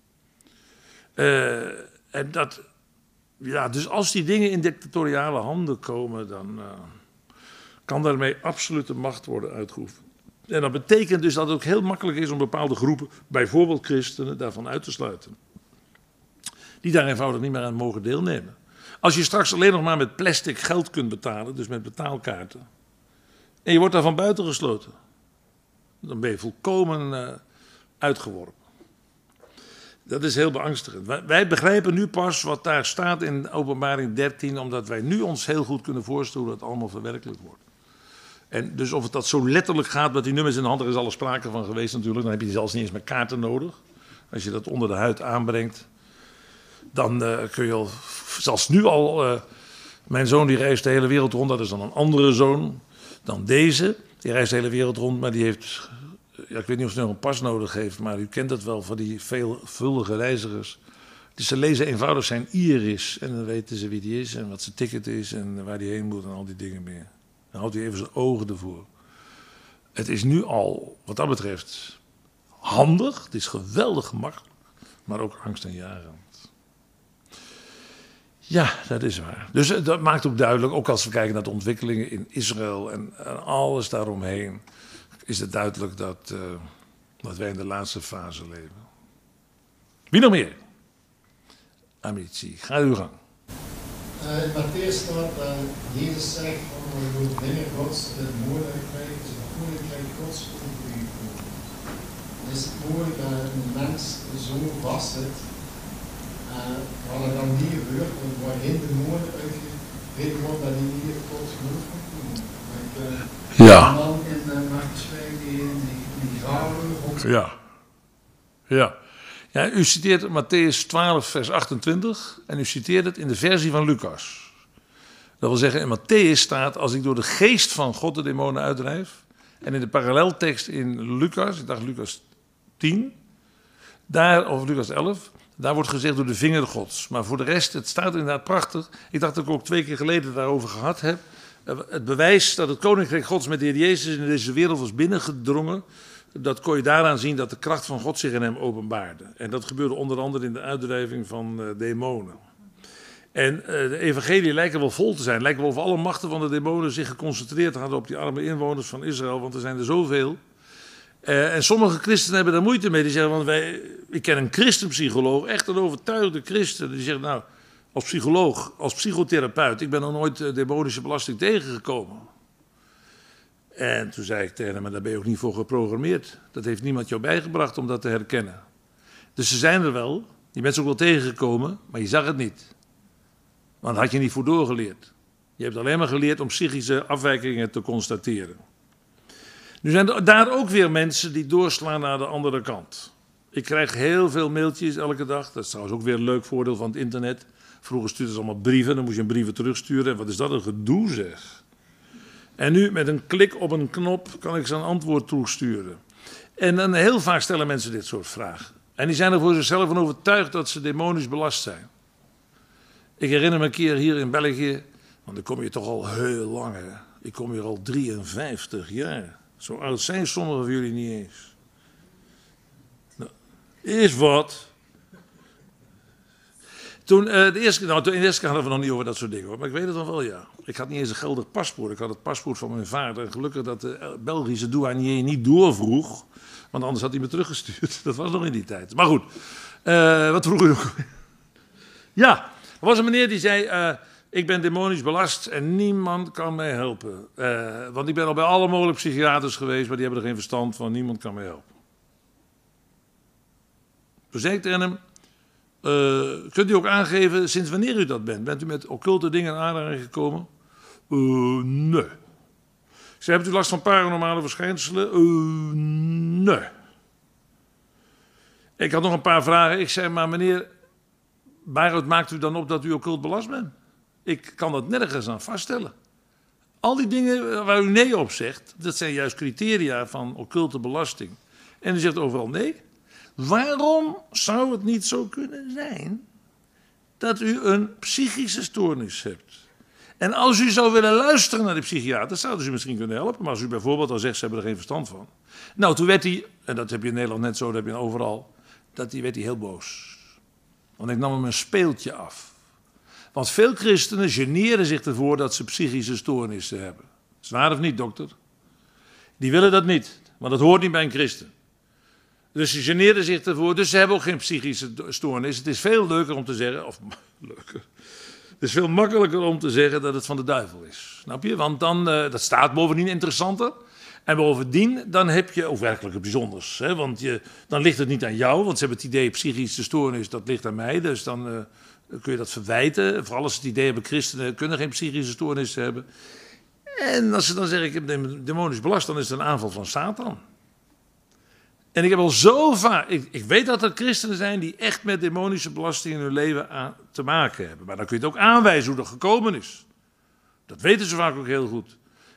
Uh, en dat, ja, dus als die dingen in dictatoriale handen komen, dan uh, kan daarmee absolute macht worden uitgeoefend. En dat betekent dus dat het ook heel makkelijk is om bepaalde groepen, bijvoorbeeld christenen, daarvan uit te sluiten. Die daar eenvoudig niet meer aan mogen deelnemen. Als je straks alleen nog maar met plastic geld kunt betalen, dus met betaalkaarten, en je wordt daarvan buitengesloten, dan ben je volkomen uh, uitgeworpen. Dat is heel beangstigend. Wij, wij begrijpen nu pas wat daar staat in Openbaring dertien, omdat wij nu ons heel goed kunnen voorstellen hoe dat allemaal verwerkelijk wordt. En dus of het dat zo letterlijk gaat met die nummers in de hand, er is al sprake van geweest natuurlijk, dan heb je zelfs niet eens meer kaarten nodig. Als je dat onder de huid aanbrengt, dan uh, kun je al, zelfs nu al, uh, mijn zoon die reist de hele wereld rond, dat is dan een andere zoon dan deze. Die reist de hele wereld rond, maar die heeft... Ja, ik weet niet of ze nog een pas nodig heeft, maar u kent het wel van die veelvuldige reizigers. Dus ze lezen eenvoudig zijn iris en dan weten ze wie die is en wat zijn ticket is en waar die heen moet en al die dingen meer. Dan houdt hij even zijn ogen ervoor. Het is nu al, wat dat betreft, handig. Het is geweldig gemakkelijk, maar ook angstaanjagend. Ja, dat is waar. Dus dat maakt ook duidelijk, ook als we kijken naar de ontwikkelingen in Israël en, en alles daaromheen, is het duidelijk dat, uh, dat wij in de laatste fase leven. Wie nog meer? Amici, ga uw gang. Uh, in Matthäus staat dat Jezus zegt van door de dingen Gods, het moeilijkheid, het moeilijkheid Gods over u komen. Is het mogelijk dat een mens zo vast zit, uh, wat er dan niet gebeurt, en waarheen de moord uitgegeven wordt, dat hij niet op Gods geloof kan komen. Ik, uh, ja. Een man in uh, Marcus vijf die in die graven. Ja. Ja. Ja, u citeert Matthäus twaalf, vers achtentwintig en u citeert het in de versie van Lucas. Dat wil zeggen, in Matthäus staat, als ik door de geest van God de demonen uitdrijf. En in de paralleltekst in Lucas, ik dacht Lucas tien, daar, of Lucas elf, daar wordt gezegd door de vinger Gods. Maar voor de rest, het staat inderdaad prachtig. Ik dacht dat ik ook twee keer geleden daarover gehad heb. Het bewijs dat het koninkrijk Gods met de Heer Jezus in deze wereld was binnengedrongen, dat kon je daaraan zien dat de kracht van God zich in hem openbaarde. En dat gebeurde onder andere in de uitdrijving van uh, demonen. En uh, de evangelie lijken wel vol te zijn. Lijken wel of alle machten van de demonen zich geconcentreerd hadden op die arme inwoners van Israël. Want er zijn er zoveel. Uh, en sommige christenen hebben daar moeite mee. Die zeggen, want wij, ik ken een christenpsycholoog, echt een overtuigde christen. Die zegt, nou, als psycholoog, als psychotherapeut, ik ben nog nooit uh, demonische belasting tegengekomen. En toen zei ik tegen hem, maar daar ben je ook niet voor geprogrammeerd. Dat heeft niemand jou bijgebracht om dat te herkennen. Dus ze zijn er wel, je bent ze ook wel tegengekomen, maar je zag het niet. Want dat had je niet voor doorgeleerd. Je hebt alleen maar geleerd om psychische afwijkingen te constateren. Nu zijn er daar ook weer mensen die doorslaan naar de andere kant. Ik krijg heel veel mailtjes elke dag. Dat is trouwens ook weer een leuk voordeel van het internet. Vroeger stuurden ze allemaal brieven, dan moest je een brieven terugsturen. En wat is dat een gedoe zeg. En nu met een klik op een knop kan ik ze een antwoord toesturen. En dan heel vaak stellen mensen dit soort vragen. En die zijn er voor zichzelf van overtuigd dat ze demonisch belast zijn. Ik herinner me een keer hier in België, want dan kom je toch al heel lang. Hè? Ik kom hier al drieënvijftig jaar. Zo oud zijn sommigen van jullie niet eens. Nou, is wat. Toen, uh, de eerste, nou, toen, in de eerste keer hadden we nog niet over dat soort dingen, hoor. Maar ik weet het nog wel, ja. Ik had niet eens een geldig paspoort. Ik had het paspoort van mijn vader. En gelukkig dat de Belgische douanier niet doorvroeg. Want anders had hij me teruggestuurd. Dat was nog in die tijd. Maar goed, uh, wat vroeg u nog? Ja, er was een meneer die zei, uh, ik ben demonisch belast en niemand kan mij helpen. Uh, want ik ben al bij alle mogelijke psychiaters geweest, maar die hebben er geen verstand van. Niemand kan mij helpen. Toen zei ik tegen hem, Uh, kunt u ook aangeven sinds wanneer u dat bent? Bent u met occulte dingen in aanraking gekomen? Uh, nee. Ze hebt u last van paranormale verschijnselen? Uh, nee. Ik had nog een paar vragen. Ik zei, maar meneer, waaruit maakt u dan op dat u occult belast bent? Ik kan dat nergens aan vaststellen. Al die dingen waar u nee op zegt, dat zijn juist criteria van occulte belasting. En u zegt overal nee. Waarom zou het niet zo kunnen zijn dat u een psychische stoornis hebt? En als u zou willen luisteren naar de psychiater, zouden ze u misschien kunnen helpen. Maar als u bijvoorbeeld al zegt, ze hebben er geen verstand van. Nou, toen werd hij, en dat heb je in Nederland net zo, dat heb je overal, dat hij werd hij heel boos. Want ik nam hem een speeltje af. Want veel christenen generen zich ervoor dat ze psychische stoornissen hebben. Is het waar of niet, dokter? Die willen dat niet, want dat hoort niet bij een christen. Dus ze geneerden zich ervoor, dus ze hebben ook geen psychische stoornis. Het is veel leuker om te zeggen, of leuker, het is veel makkelijker om te zeggen dat het van de duivel is. Snap je? Want dan, uh, dat staat bovendien interessanter. En bovendien, dan heb je ook werkelijk iets bijzonders. Hè? Want je, dan ligt het niet aan jou, want ze hebben het idee psychische stoornis, dat ligt aan mij. Dus dan uh, kun je dat verwijten. Vooral als ze het idee hebben, christenen kunnen geen psychische stoornis hebben. En als ze dan zeggen, ik heb demonisch belast, dan is het een aanval van Satan. En ik heb al zo vaak, ik, ik weet dat er christenen zijn die echt met demonische belasting in hun leven aan, te maken hebben. Maar dan kun je het ook aanwijzen hoe dat gekomen is. Dat weten ze vaak ook heel goed.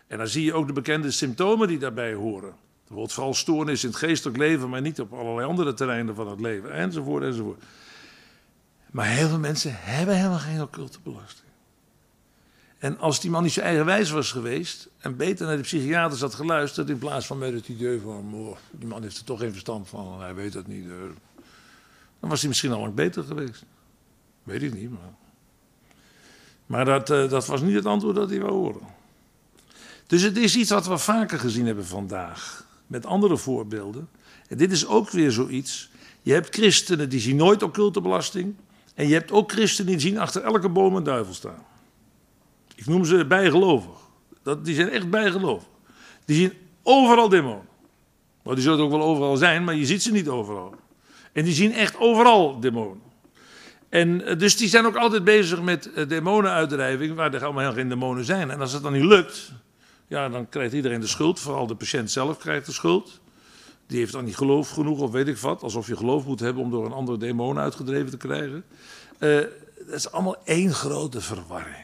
En dan zie je ook de bekende symptomen die daarbij horen. Er wordt vooral stoornis in het geestelijk leven, maar niet op allerlei andere terreinen van het leven, enzovoort, enzovoort. Maar heel veel mensen hebben helemaal geen occulte belasting. En als die man niet zo eigenwijs was geweest en beter naar de psychiaters had geluisterd, in plaats van met het idee van, oh, die man heeft er toch geen verstand van, hij weet het niet, dan was hij misschien al lang beter geweest. Weet ik niet, maar... Maar dat, uh, dat was niet het antwoord dat hij wou horen. Dus het is iets wat we vaker gezien hebben vandaag. Met andere voorbeelden. En dit is ook weer zoiets. Je hebt christenen die zien nooit occulte belasting. En je hebt ook christenen die zien achter elke boom een duivel staan. Ik noem ze bijgelovig. Dat, die zijn echt bijgelovig. Die zien overal demonen. Maar die zullen het ook wel overal zijn, maar je ziet ze niet overal. En die zien echt overal demonen. En dus die zijn ook altijd bezig met demonenuitdrijving, waar er allemaal geen demonen zijn. En als het dan niet lukt, ja, dan krijgt iedereen de schuld. Vooral de patiënt zelf krijgt de schuld. Die heeft dan niet geloof genoeg, of weet ik wat. Alsof je geloof moet hebben om door een andere demon uitgedreven te krijgen. Uh, dat is allemaal één grote verwarring.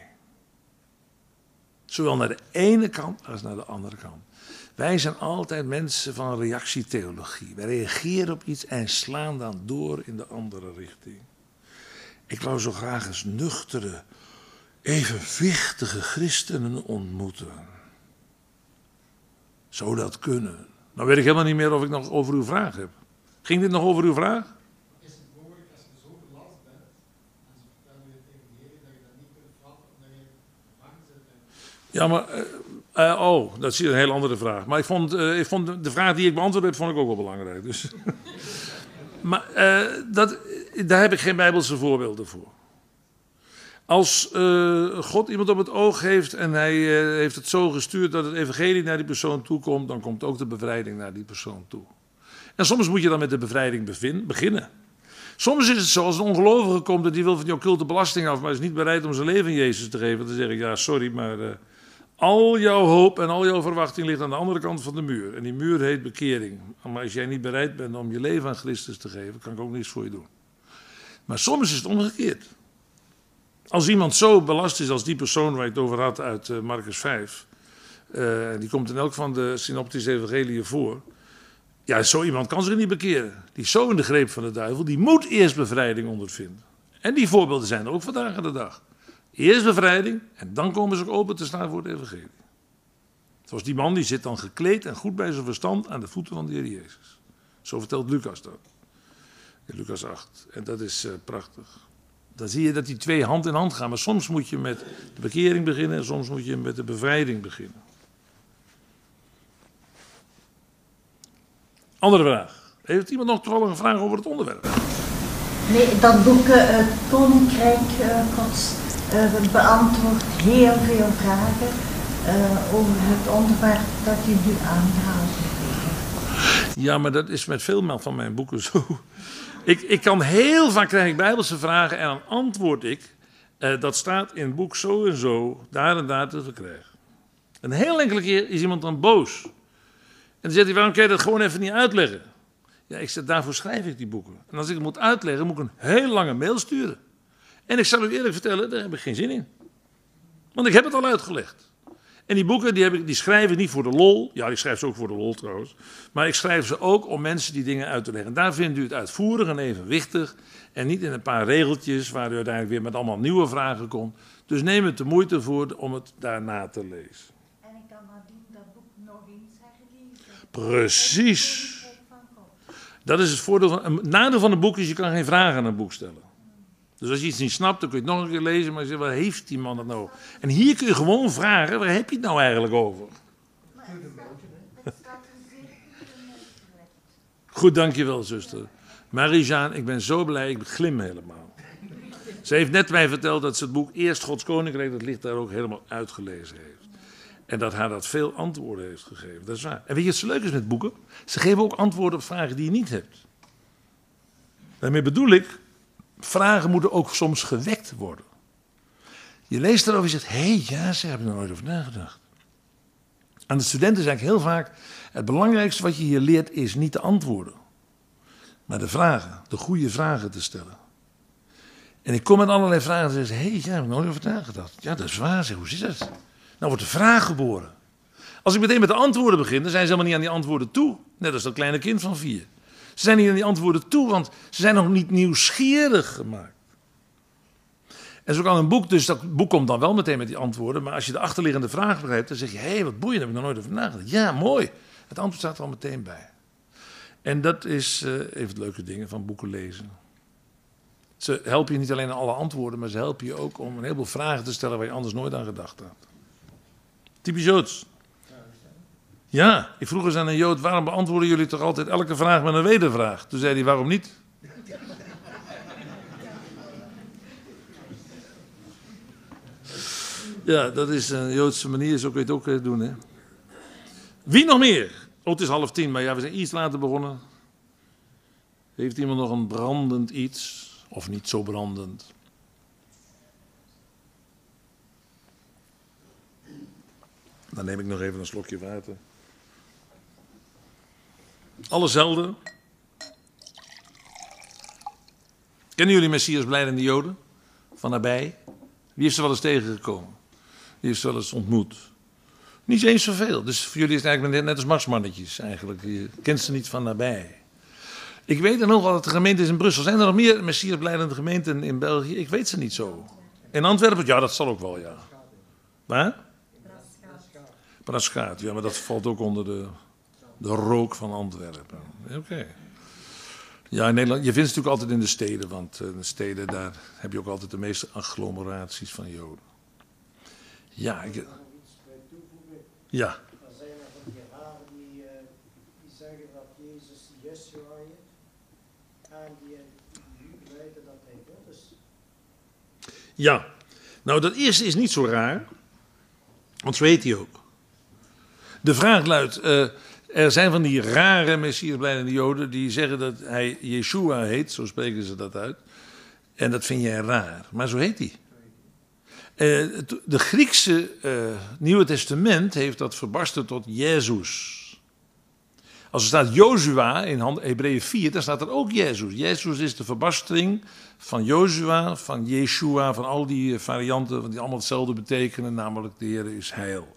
Zowel naar de ene kant als naar de andere kant. Wij zijn altijd mensen van reactietheologie. Wij reageren op iets en slaan dan door in de andere richting. Ik wou zo graag eens nuchtere, evenwichtige christenen ontmoeten. Zou dat kunnen? Nou weet ik helemaal niet meer of ik nog over uw vraag heb. Ging dit nog over uw vraag? Is het mogelijk als je zo belast bent, en ze vertellen je tegen de Heer dat je dat niet kunt vatten, omdat je gevangen zit? Ja, maar... Uh, uh, oh, dat is een heel andere vraag. Maar ik vond, uh, ik vond de vraag die ik beantwoord heb, vond ik ook wel belangrijk. Dus. Maar uh, dat, daar heb ik geen Bijbelse voorbeelden voor. Als uh, God iemand op het oog heeft en hij uh, heeft het zo gestuurd dat het evangelie naar die persoon toe komt, dan komt ook de bevrijding naar die persoon toe. En soms moet je dan met de bevrijding bevin, beginnen. Soms is het zo, als een ongelovige komt en die wil van die occulte belasting af, maar is niet bereid om zijn leven in Jezus te geven, dan zeg ik, ja sorry, maar uh, al jouw hoop en al jouw verwachting ligt aan de andere kant van de muur. En die muur heet bekering. Maar als jij niet bereid bent om je leven aan Christus te geven, kan ik ook niets voor je doen. Maar soms is het omgekeerd. Als iemand zo belast is als die persoon waar ik het over had uit uh, Marcus vijf, uh, die komt in elk van de synoptische evangeliën voor. Ja, zo iemand kan zich niet bekeren. Die is zo in de greep van de duivel, die moet eerst bevrijding ondervinden. En die voorbeelden zijn er ook vandaag aan de dag. Eerst bevrijding en dan komen ze ook open te staan voor het evangelie. Zoals die man, die zit dan gekleed en goed bij zijn verstand aan de voeten van de Heer Jezus. Zo vertelt Lucas dat. In Lucas acht. En dat is uh, prachtig. Dan zie je dat die twee hand in hand gaan. Maar soms moet je met de bekering beginnen en soms moet je met de bevrijding beginnen. Andere vraag. Heeft iemand nog toevallig een vraag over het onderwerp? Nee, dat boek uh, Het Koninkrijk uh, Gods uh, beantwoordt heel veel vragen uh, over het onderwerp dat je nu aanhaalt. Ja, maar dat is met veel van mijn boeken zo. Ik, ik kan heel vaak krijg ik Bijbelse vragen en dan antwoord ik. Uh, dat staat in het boek zo en zo, daar en daar te verkrijgen. Een heel enkele keer is iemand dan boos. En dan zegt hij, waarom kan je dat gewoon even niet uitleggen? Ja, ik zeg, daarvoor schrijf ik die boeken. En als ik het moet uitleggen, moet ik een heel lange mail sturen. En ik zal u eerlijk vertellen, daar heb ik geen zin in. Want ik heb het al uitgelegd. En die boeken, die, heb ik, die schrijf ik niet voor de lol. Ja, ik schrijf ze ook voor de lol trouwens. Maar ik schrijf ze ook om mensen die dingen uit te leggen. Daar vindt u het uitvoerig en evenwichtig. En niet in een paar regeltjes waar u uiteindelijk weer met allemaal nieuwe vragen komt. Dus neem het de moeite voor om het daarna te lezen. En ik kan nadien dat boek nog eens herlezen. Precies. Dat is het voordeel van... Een nadeel van een boek is, je kan geen vragen aan een boek stellen. Dus als je iets niet snapt, dan kun je het nog een keer lezen. Maar je zegt, waar heeft die man het nou? En hier kun je gewoon vragen, waar heb je het nou eigenlijk over? Goed, dankjewel, zuster. Marie-Jeanne, ik ben zo blij, ik glim helemaal. Ze heeft net mij verteld dat ze het boek Eerst Gods Koninkrijk, dat ligt daar ook helemaal uitgelezen heeft. En dat haar dat veel antwoorden heeft gegeven, dat is waar. En weet je wat zo leuk is met boeken? Ze geven ook antwoorden op vragen die je niet hebt. Daarmee bedoel ik, vragen moeten ook soms gewekt worden. Je leest erover en je zegt, hé, hey, ja, ze hebben er nooit over nagedacht. Aan de studenten zeg ik heel vaak, het belangrijkste wat je hier leert is niet de antwoorden. Maar de vragen, de goede vragen te stellen. En ik kom met allerlei vragen en zeg, hé, hey, ja, heb ik nooit over nagedacht. Ja, dat is waar, zeg, hoe zit dat? Nou wordt de vraag geboren. Als ik meteen met de antwoorden begin, dan zijn ze helemaal niet aan die antwoorden toe. Net als dat kleine kind van vier. Ze zijn niet aan die antwoorden toe, want ze zijn nog niet nieuwsgierig gemaakt. En zo kan een boek, dus dat boek komt dan wel meteen met die antwoorden, maar als je de achterliggende vraag begrijpt, dan zeg je, hé, hey, wat boeiend, daar heb ik nog nooit over nagedacht. Ja, mooi. Het antwoord staat er al meteen bij. En dat is uh, even de leuke dingen van boeken lezen. Ze helpen je niet alleen aan alle antwoorden, maar ze helpen je ook om een heleboel vragen te stellen waar je anders nooit aan gedacht had. Typisch Joods. Ja, ik vroeg eens aan een Jood, waarom beantwoorden jullie toch altijd elke vraag met een wedervraag? Toen zei hij, waarom niet? Ja, dat is een Joodse manier, zo kun je het ook doen, hè. Wie nog meer? Oh, het is half tien, maar ja, we zijn iets later begonnen. Heeft iemand nog een brandend iets? Of niet zo brandend? Dan neem ik nog even een slokje water. Alle zelden. Kennen jullie Messias blijdende Joden? Van nabij? Wie heeft ze wel eens tegengekomen? Wie heeft ze wel eens ontmoet? Niet eens zoveel. Dus voor jullie is het eigenlijk net als marsmannetjes eigenlijk. Je kent ze niet van nabij. Ik weet dan nog wel dat de gemeente is in Brussel. Zijn er nog meer Messias blijdende gemeenten in België? Ik weet ze niet zo. In Antwerpen? Ja, dat zal ook wel, ja. Waar? Braschaat. Ja, maar dat valt ook onder de, de rook van Antwerpen. Oké. Okay. Ja, in Nederland, je vindt ze natuurlijk altijd in de steden, want in de steden, daar heb je ook altijd de meeste agglomeraties van Joden. Ja, ik... Ja. Er zijn er van die raren die, uh, die zeggen dat Jezus Yeshua heet en die nu weten dat hij God is. Ja, nou dat eerste is niet zo raar, want zo heet hij ook. De vraag luidt, uh, er zijn van die rare Messias blijdende Joden die zeggen dat hij Yeshua heet, zo spreken ze dat uit. En dat vind jij raar, maar zo heet hij. Uh, de Griekse uh, Nieuwe Testament heeft dat verbarsten tot Jezus. Als er staat Jozua in Hebreeën vier, dan staat er ook Jezus. Jezus is de verbastering van Jozua, van Yeshua, van al die varianten die allemaal hetzelfde betekenen, namelijk de Heer is heil.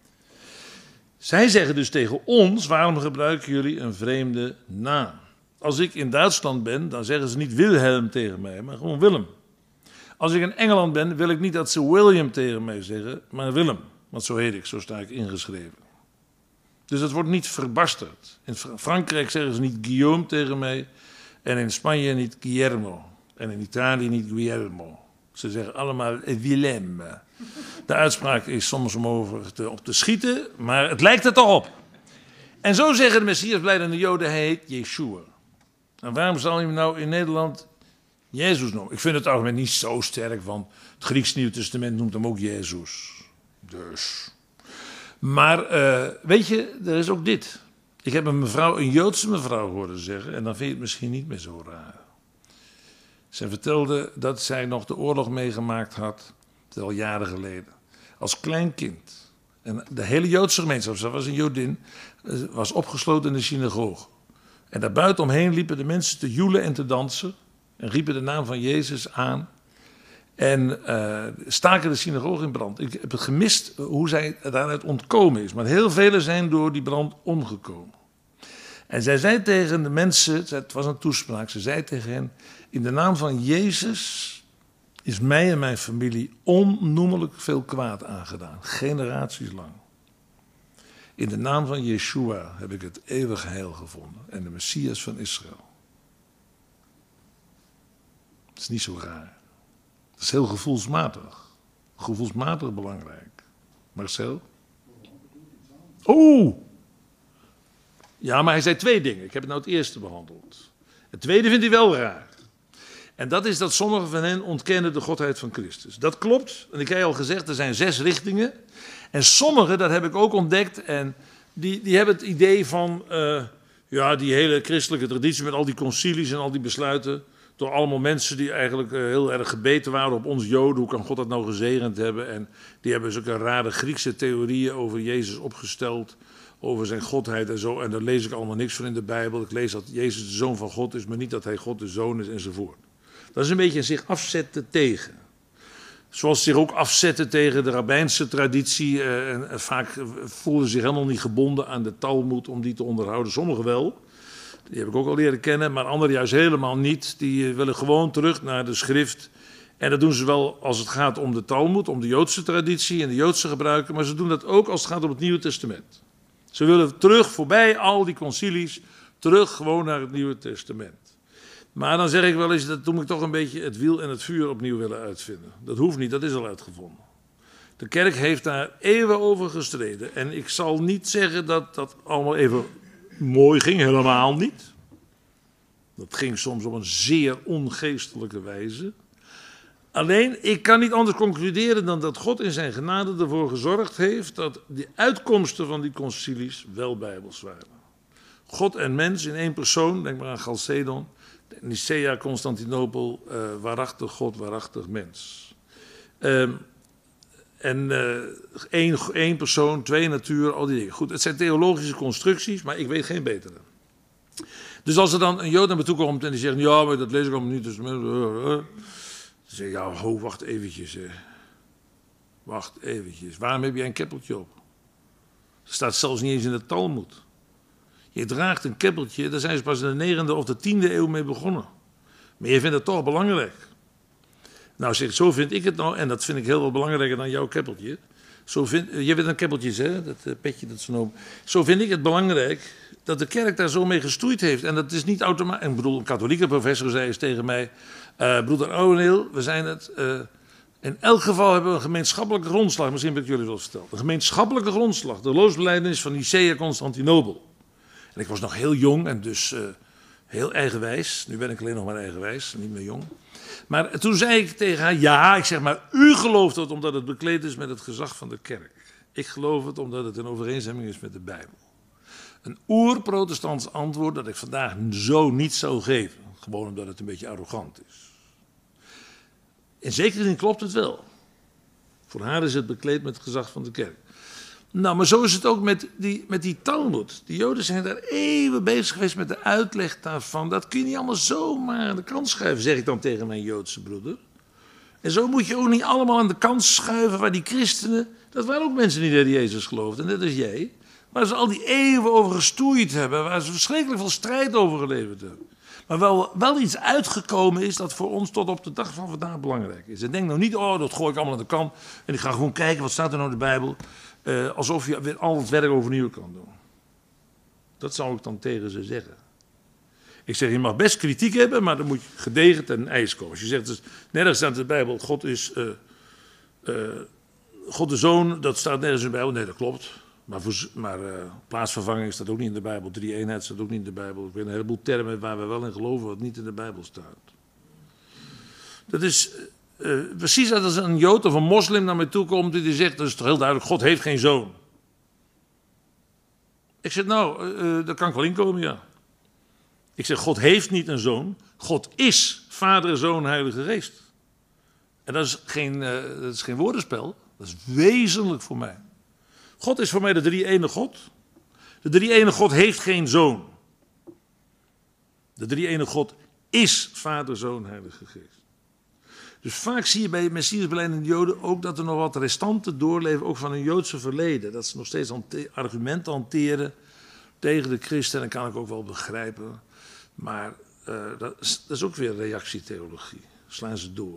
Zij zeggen dus tegen ons, waarom gebruiken jullie een vreemde naam? Als ik in Duitsland ben, dan zeggen ze niet Wilhelm tegen mij, maar gewoon Willem. Als ik in Engeland ben, wil ik niet dat ze William tegen mij zeggen, maar Willem. Want zo heet ik, zo sta ik ingeschreven. Dus het wordt niet verbasterd. In Frankrijk zeggen ze niet Guillaume tegen mij. En in Spanje niet Guillermo. En in Italië niet Guillermo. Ze zeggen allemaal Willem. De uitspraak is soms om over te, op te schieten, maar het lijkt er toch op. En zo zeggen de Messias blijdende Joden, hij heet Yeshua. En waarom zal je hem nou in Nederland Jezus noemen? Ik vind het argument niet zo sterk, want het Grieks Nieuw Testament noemt hem ook Jezus. Dus. Maar uh, weet je, er is ook dit. Ik heb een mevrouw, een Joodse mevrouw horen zeggen, en dan vind je het misschien niet meer zo raar. Zij vertelde dat zij nog de oorlog meegemaakt had, al jaren geleden, als klein kind. En de hele Joodse gemeenschap, ze was een Jodin, was opgesloten in de synagoge. En daar buitenomheen liepen de mensen te joelen en te dansen en riepen de naam van Jezus aan. En uh, staken de synagoge in brand. Ik heb het gemist hoe zij daaruit ontkomen is. Maar heel velen zijn door die brand omgekomen. En zij zei tegen de mensen, het was een toespraak, ze zei tegen hen, in de naam van Jezus is mij en mijn familie onnoemelijk veel kwaad aangedaan. Generaties lang. In de naam van Yeshua heb ik het eeuwige heil gevonden. En de Messias van Israël. Dat is niet zo raar. Dat is heel gevoelsmatig. Gevoelsmatig belangrijk. Marcel? Oh! Ja, maar hij zei twee dingen. Ik heb het nou het eerste behandeld. Het tweede vindt hij wel raar. En dat is dat sommigen van hen ontkennen de godheid van Christus. Dat klopt. En ik heb al gezegd, er zijn zes richtingen. En sommigen, dat heb ik ook ontdekt, en die, die hebben het idee van, uh, ja, die hele christelijke traditie met al die concilies en al die besluiten, door allemaal mensen die eigenlijk uh, heel erg gebeten waren op ons Joden, hoe kan God dat nou gezegend hebben? En die hebben zulke rare Griekse theorieën over Jezus opgesteld, over zijn godheid en zo. En daar lees ik allemaal niks van in de Bijbel. Ik lees dat Jezus de Zoon van God is, maar niet dat hij God de Zoon is enzovoort. Dat is een beetje zich afzetten tegen. Zoals ze zich ook afzetten tegen de rabbijnse traditie. Uh, en, en vaak voelen zich helemaal niet gebonden aan de Talmud om die te onderhouden. Sommigen wel, die heb ik ook al leren kennen, maar anderen juist helemaal niet. Die uh, willen gewoon terug naar de schrift. En dat doen ze wel als het gaat om de Talmud, om de Joodse traditie en de Joodse gebruiken. Maar ze doen dat ook als het gaat om het Nieuwe Testament. Ze willen terug, voorbij al die concilies, terug gewoon naar het Nieuwe Testament. Maar dan zeg ik wel eens, dat moet ik toch een beetje het wiel en het vuur opnieuw willen uitvinden. Dat hoeft niet, dat is al uitgevonden. De kerk heeft daar eeuwen over gestreden. En ik zal niet zeggen dat dat allemaal even mooi ging, helemaal niet. Dat ging soms op een zeer ongeestelijke wijze. Alleen, ik kan niet anders concluderen dan dat God in zijn genade ervoor gezorgd heeft dat de uitkomsten van die concilies wel bijbels waren. God en mens in één persoon, denk maar aan Chalcedon, Nicea, Constantinopel, uh, waarachtig God, waarachtig mens. Um, en uh, één, één persoon, twee naturen, al die dingen. Goed, het zijn theologische constructies, maar ik weet geen betere. Dus als er dan een Jood naar me toe komt en die zegt, ja, maar dat lees ik allemaal niet, dus... Dan zeg ik, ja, ho, wacht eventjes. Hè. Wacht eventjes. Waarom heb jij een keppeltje op? Dat staat zelfs niet eens in de Talmud. Je draagt een keppeltje, daar zijn ze pas in de negende of de tiende eeuw mee begonnen. Maar je vindt het toch belangrijk. Nou, zeg, zo vind ik het nou, en dat vind ik heel wel belangrijker dan jouw keppeltje. Zo vind, je weet een keppeltje, hè, dat uh, petje dat ze noemen. Zo vind ik het belangrijk dat de kerk daar zo mee gestoeid heeft. En dat is niet automatisch. Ik bedoel, een katholieke professor zei eens tegen mij, uh, broeder Ouweneel, we zijn het... Uh, in elk geval hebben we een gemeenschappelijke grondslag. Misschien heb ik jullie wel verteld. Een gemeenschappelijke grondslag. De geloofsbelijdenis van Nicea, Constantinopel. En ik was nog heel jong en dus uh, heel eigenwijs. Nu ben ik alleen nog maar eigenwijs, niet meer jong. Maar toen zei ik tegen haar, ja, ik zeg maar, u gelooft het omdat het bekleed is met het gezag van de kerk. Ik geloof het omdat het in overeenstemming is met de Bijbel. Een oer-protestants antwoord dat ik vandaag zo niet zou geven. Gewoon omdat het een beetje arrogant is. In zekere zin klopt het wel. Voor haar is het bekleed met het gezag van de kerk. Nou, maar zo is het ook met die, met die Talmud. De Joden zijn daar eeuwen bezig geweest met de uitleg daarvan. Dat kun je niet allemaal zomaar aan de kant schuiven, zeg ik dan tegen mijn Joodse broeder. En zo moet je ook niet allemaal aan de kant schuiven waar die christenen... Dat waren ook mensen die in Jezus geloofden, en dat is jij. Waar ze al die eeuwen over gestoeid hebben, waar ze verschrikkelijk veel strijd over geleverd hebben. Maar wel, wel iets uitgekomen is dat voor ons tot op de dag van vandaag belangrijk is. En denk nou niet, oh, dat gooi ik allemaal aan de kant. En ik ga gewoon kijken, wat staat er nou in de Bijbel? Uh, alsof je weer al het werk overnieuw kan doen. Dat zou ik dan tegen ze zeggen. Ik zeg, je mag best kritiek hebben, maar dan moet je gedegen ten ijs komen. Als je zegt, dus, nergens staat in de Bijbel, God is uh, uh, God de Zoon, dat staat nergens in de Bijbel. Nee, dat klopt. Maar, voor, maar uh, plaatsvervanging staat ook niet in de Bijbel. Drie-eenheid staat ook niet in de Bijbel. Ik weet een heleboel termen waar we wel in geloven wat niet in de Bijbel staat. Dat is uh, precies als een Jood of een moslim naar mij toe komt die zegt, dat is toch heel duidelijk, God heeft geen zoon. Ik zeg, nou, uh, daar kan ik wel inkomen, ja. Ik zeg, God heeft niet een zoon. God is Vader, Zoon, Heilige Geest. En dat is geen, uh, dat is geen woordenspel. Dat is wezenlijk voor mij. God is voor mij de drie-ene God. De drie-ene God heeft geen zoon. De drie-ene God is Vader, Zoon, Heilige Geest. Dus vaak zie je bij Messiasbelijdende Joden ook dat er nog wat restanten doorleven, ook van hun Joodse verleden. Dat ze nog steeds argumenten hanteren tegen de christen, dat kan ik ook wel begrijpen. Maar uh, dat, is, dat is ook weer reactietheologie. Slaan ze door.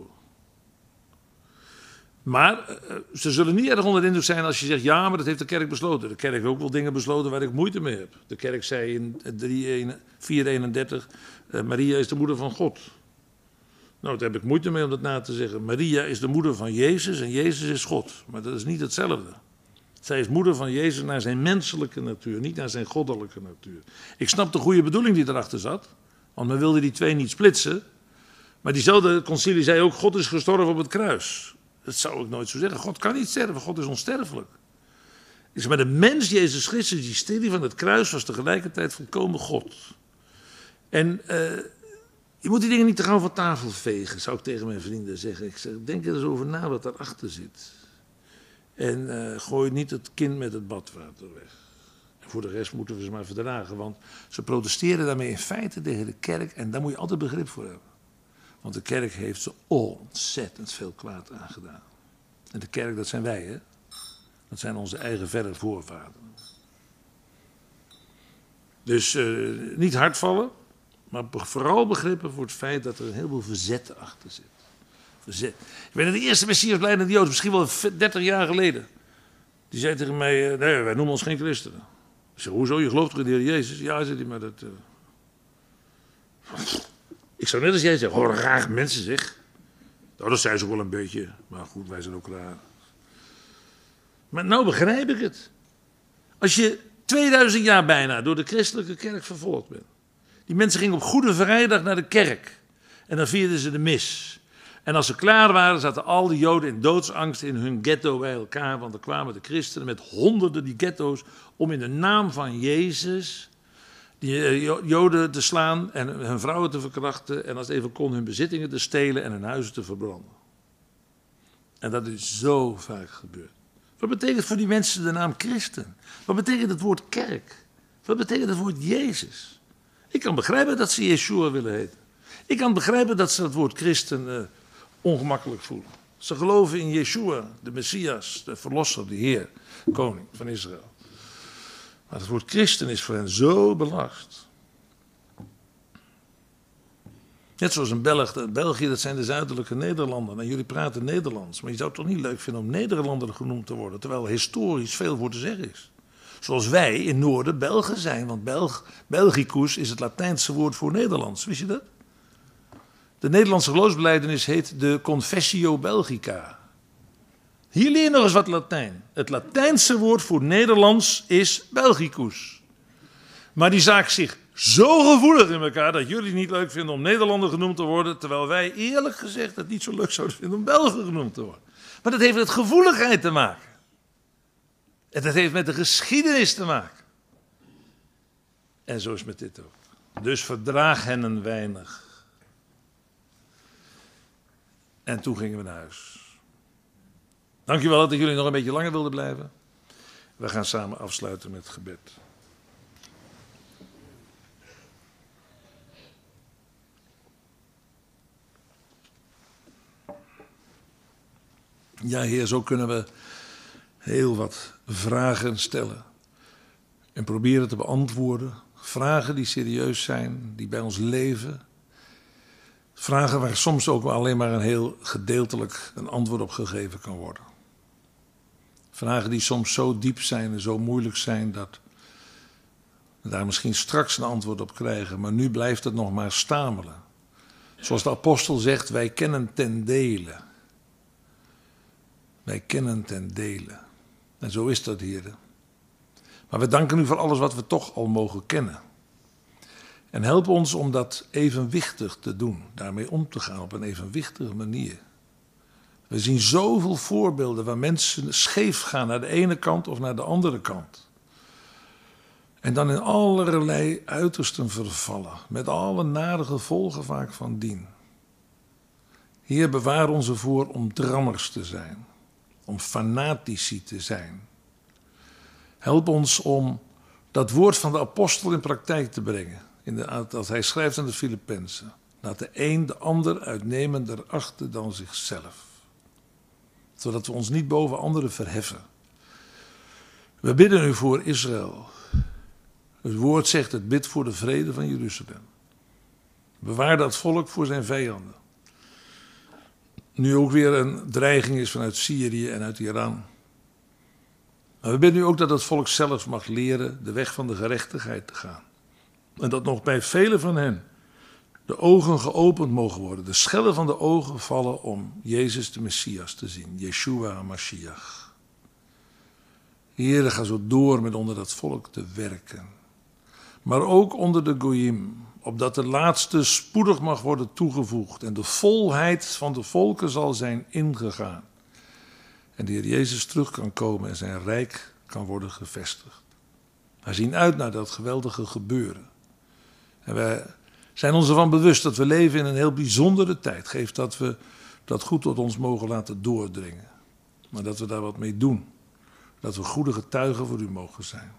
Maar uh, ze zullen niet erg onder de indruk zijn als je zegt, ja, maar dat heeft de kerk besloten. De kerk heeft ook wel dingen besloten waar ik moeite mee heb. De kerk zei in vier eenendertig, uh, Maria is de moeder van God. Nou, daar heb ik moeite mee om dat na te zeggen. Maria is de moeder van Jezus en Jezus is God. Maar dat is niet hetzelfde. Zij is moeder van Jezus naar zijn menselijke natuur, niet naar zijn goddelijke natuur. Ik snap de goede bedoeling die erachter zat, want men wilde die twee niet splitsen. Maar diezelfde concilie zei ook, God is gestorven op het kruis. Dat zou ik nooit zo zeggen. God kan niet sterven, God is onsterfelijk. Dus maar de mens, Jezus Christus, die stierf van het kruis, was tegelijkertijd volkomen God. En uh, je moet die dingen niet te gauw van tafel vegen, zou ik tegen mijn vrienden zeggen. Ik zeg, denk er eens over na wat daarachter zit. En uh, gooi niet het kind met het badwater weg. En voor de rest moeten we ze maar verdragen, want ze protesteren daarmee in feite tegen de kerk en daar moet je altijd begrip voor hebben. Want de kerk heeft ze ontzettend veel kwaad aangedaan. En de kerk, dat zijn wij, hè? Dat zijn onze eigen verre voorvaderen. Dus uh, niet hard vallen, maar vooral begrippen voor het feit dat er een heleboel verzet achter zit. Verzet. Ik weet dat de eerste Messias leidende Jood, misschien wel dertig jaar geleden, die zei tegen mij, uh, nee, wij noemen ons geen christenen. Ik zeg, hoezo, je gelooft toch in de Heer Jezus? Ja, zei hij, maar dat... Uh... Ik zou net als jij zeggen, hoor, raar mensen zeg. Nou, dat zijn ze wel een beetje, maar goed, wij zijn ook raar. Maar nou begrijp ik het. Als je tweeduizend jaar bijna door de christelijke kerk vervolgd bent. Die mensen gingen op Goede Vrijdag naar de kerk. En dan vierden ze de mis. En als ze klaar waren, zaten al die Joden in doodsangst in hun ghetto bij elkaar. Want er kwamen de christenen met honderden die ghetto's om in de naam van Jezus die Joden te slaan en hun vrouwen te verkrachten. En als het even kon hun bezittingen te stelen en hun huizen te verbranden. En dat is zo vaak gebeurd. Wat betekent voor die mensen de naam christen? Wat betekent het woord kerk? Wat betekent het woord Jezus? Ik kan begrijpen dat ze Yeshua willen heten. Ik kan begrijpen dat ze het woord christen uh, ongemakkelijk voelen. Ze geloven in Yeshua, de Messias, de verlosser, de Heer, koning van Israël. Maar het woord christen is voor hen zo belast. Net zoals een Belg, België, dat zijn de zuidelijke Nederlanden. En jullie praten Nederlands. Maar je zou het toch niet leuk vinden om Nederlander genoemd te worden. Terwijl er historisch veel voor te zeggen is. Zoals wij in Noorden Belgen zijn. Want Belg, Belgicus is het Latijnse woord voor Nederlands. Wist je dat? De Nederlandse geloofsbelijdenis heet de Confessio Belgica. Hier leer je nog eens wat Latijn. Het Latijnse woord voor Nederlands is Belgicus. Maar die zaak zich zo gevoelig in elkaar dat jullie het niet leuk vinden om Nederlander genoemd te worden, terwijl wij eerlijk gezegd het niet zo leuk zouden vinden om Belgen genoemd te worden. Maar dat heeft met gevoeligheid te maken. En dat heeft met de geschiedenis te maken. En zo is met dit ook. Dus verdraag hen een weinig. En toen gingen we naar huis. Dankjewel dat jullie nog een beetje langer wilden blijven. We gaan samen afsluiten met gebed. Ja, Heer, zo kunnen we heel wat vragen stellen. En proberen te beantwoorden. Vragen die serieus zijn, die bij ons leven. Vragen waar soms ook alleen maar een heel gedeeltelijk een antwoord op gegeven kan worden. Vragen die soms zo diep zijn en zo moeilijk zijn dat we daar misschien straks een antwoord op krijgen. Maar nu blijft het nog maar stamelen. Zoals de apostel zegt, wij kennen ten dele. Wij kennen ten dele. En zo is dat, Heer. Maar we danken u voor alles wat we toch al mogen kennen. En help ons om dat evenwichtig te doen. Daarmee om te gaan op een evenwichtige manier. We zien zoveel voorbeelden waar mensen scheef gaan naar de ene kant of naar de andere kant. En dan in allerlei uitersten vervallen. Met alle nare gevolgen vaak van dien. Heer, bewaar ons ervoor om drammers te zijn. Om fanatici te zijn. Help ons om dat woord van de apostel in praktijk te brengen. In de, dat hij schrijft aan de Filippenzen. Laat de een de ander uitnemender achten dan zichzelf. Zodat we ons niet boven anderen verheffen. We bidden u voor Israël. Het woord zegt het bid voor de vrede van Jeruzalem. Bewaar dat volk voor zijn vijanden. Nu ook weer een dreiging is vanuit Syrië en uit Iran. Maar we bidden u ook dat het volk zelf mag leren de weg van de gerechtigheid te gaan. En dat nog bij velen van hen de ogen geopend mogen worden. De schellen van de ogen vallen om Jezus de Messias te zien. Yeshua HaMashiach. Heere, ga zo door met onder dat volk te werken. Maar ook onder de Goyim. Opdat de laatste spoedig mag worden toegevoegd. En de volheid van de volken zal zijn ingegaan. En de Heer Jezus terug kan komen en zijn rijk kan worden gevestigd. Wij zien uit naar dat geweldige gebeuren. En wij zijn ons ervan bewust dat we leven in een heel bijzondere tijd. Geeft dat we dat goed tot ons mogen laten doordringen. Maar dat we daar wat mee doen. Dat we goede getuigen voor u mogen zijn.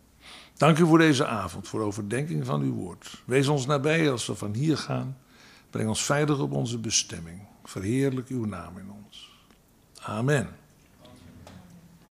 Dank u voor deze avond, voor de overdenking van uw woord. Wees ons nabij als we van hier gaan. Breng ons veilig op onze bestemming. Verheerlijk uw naam in ons. Amen.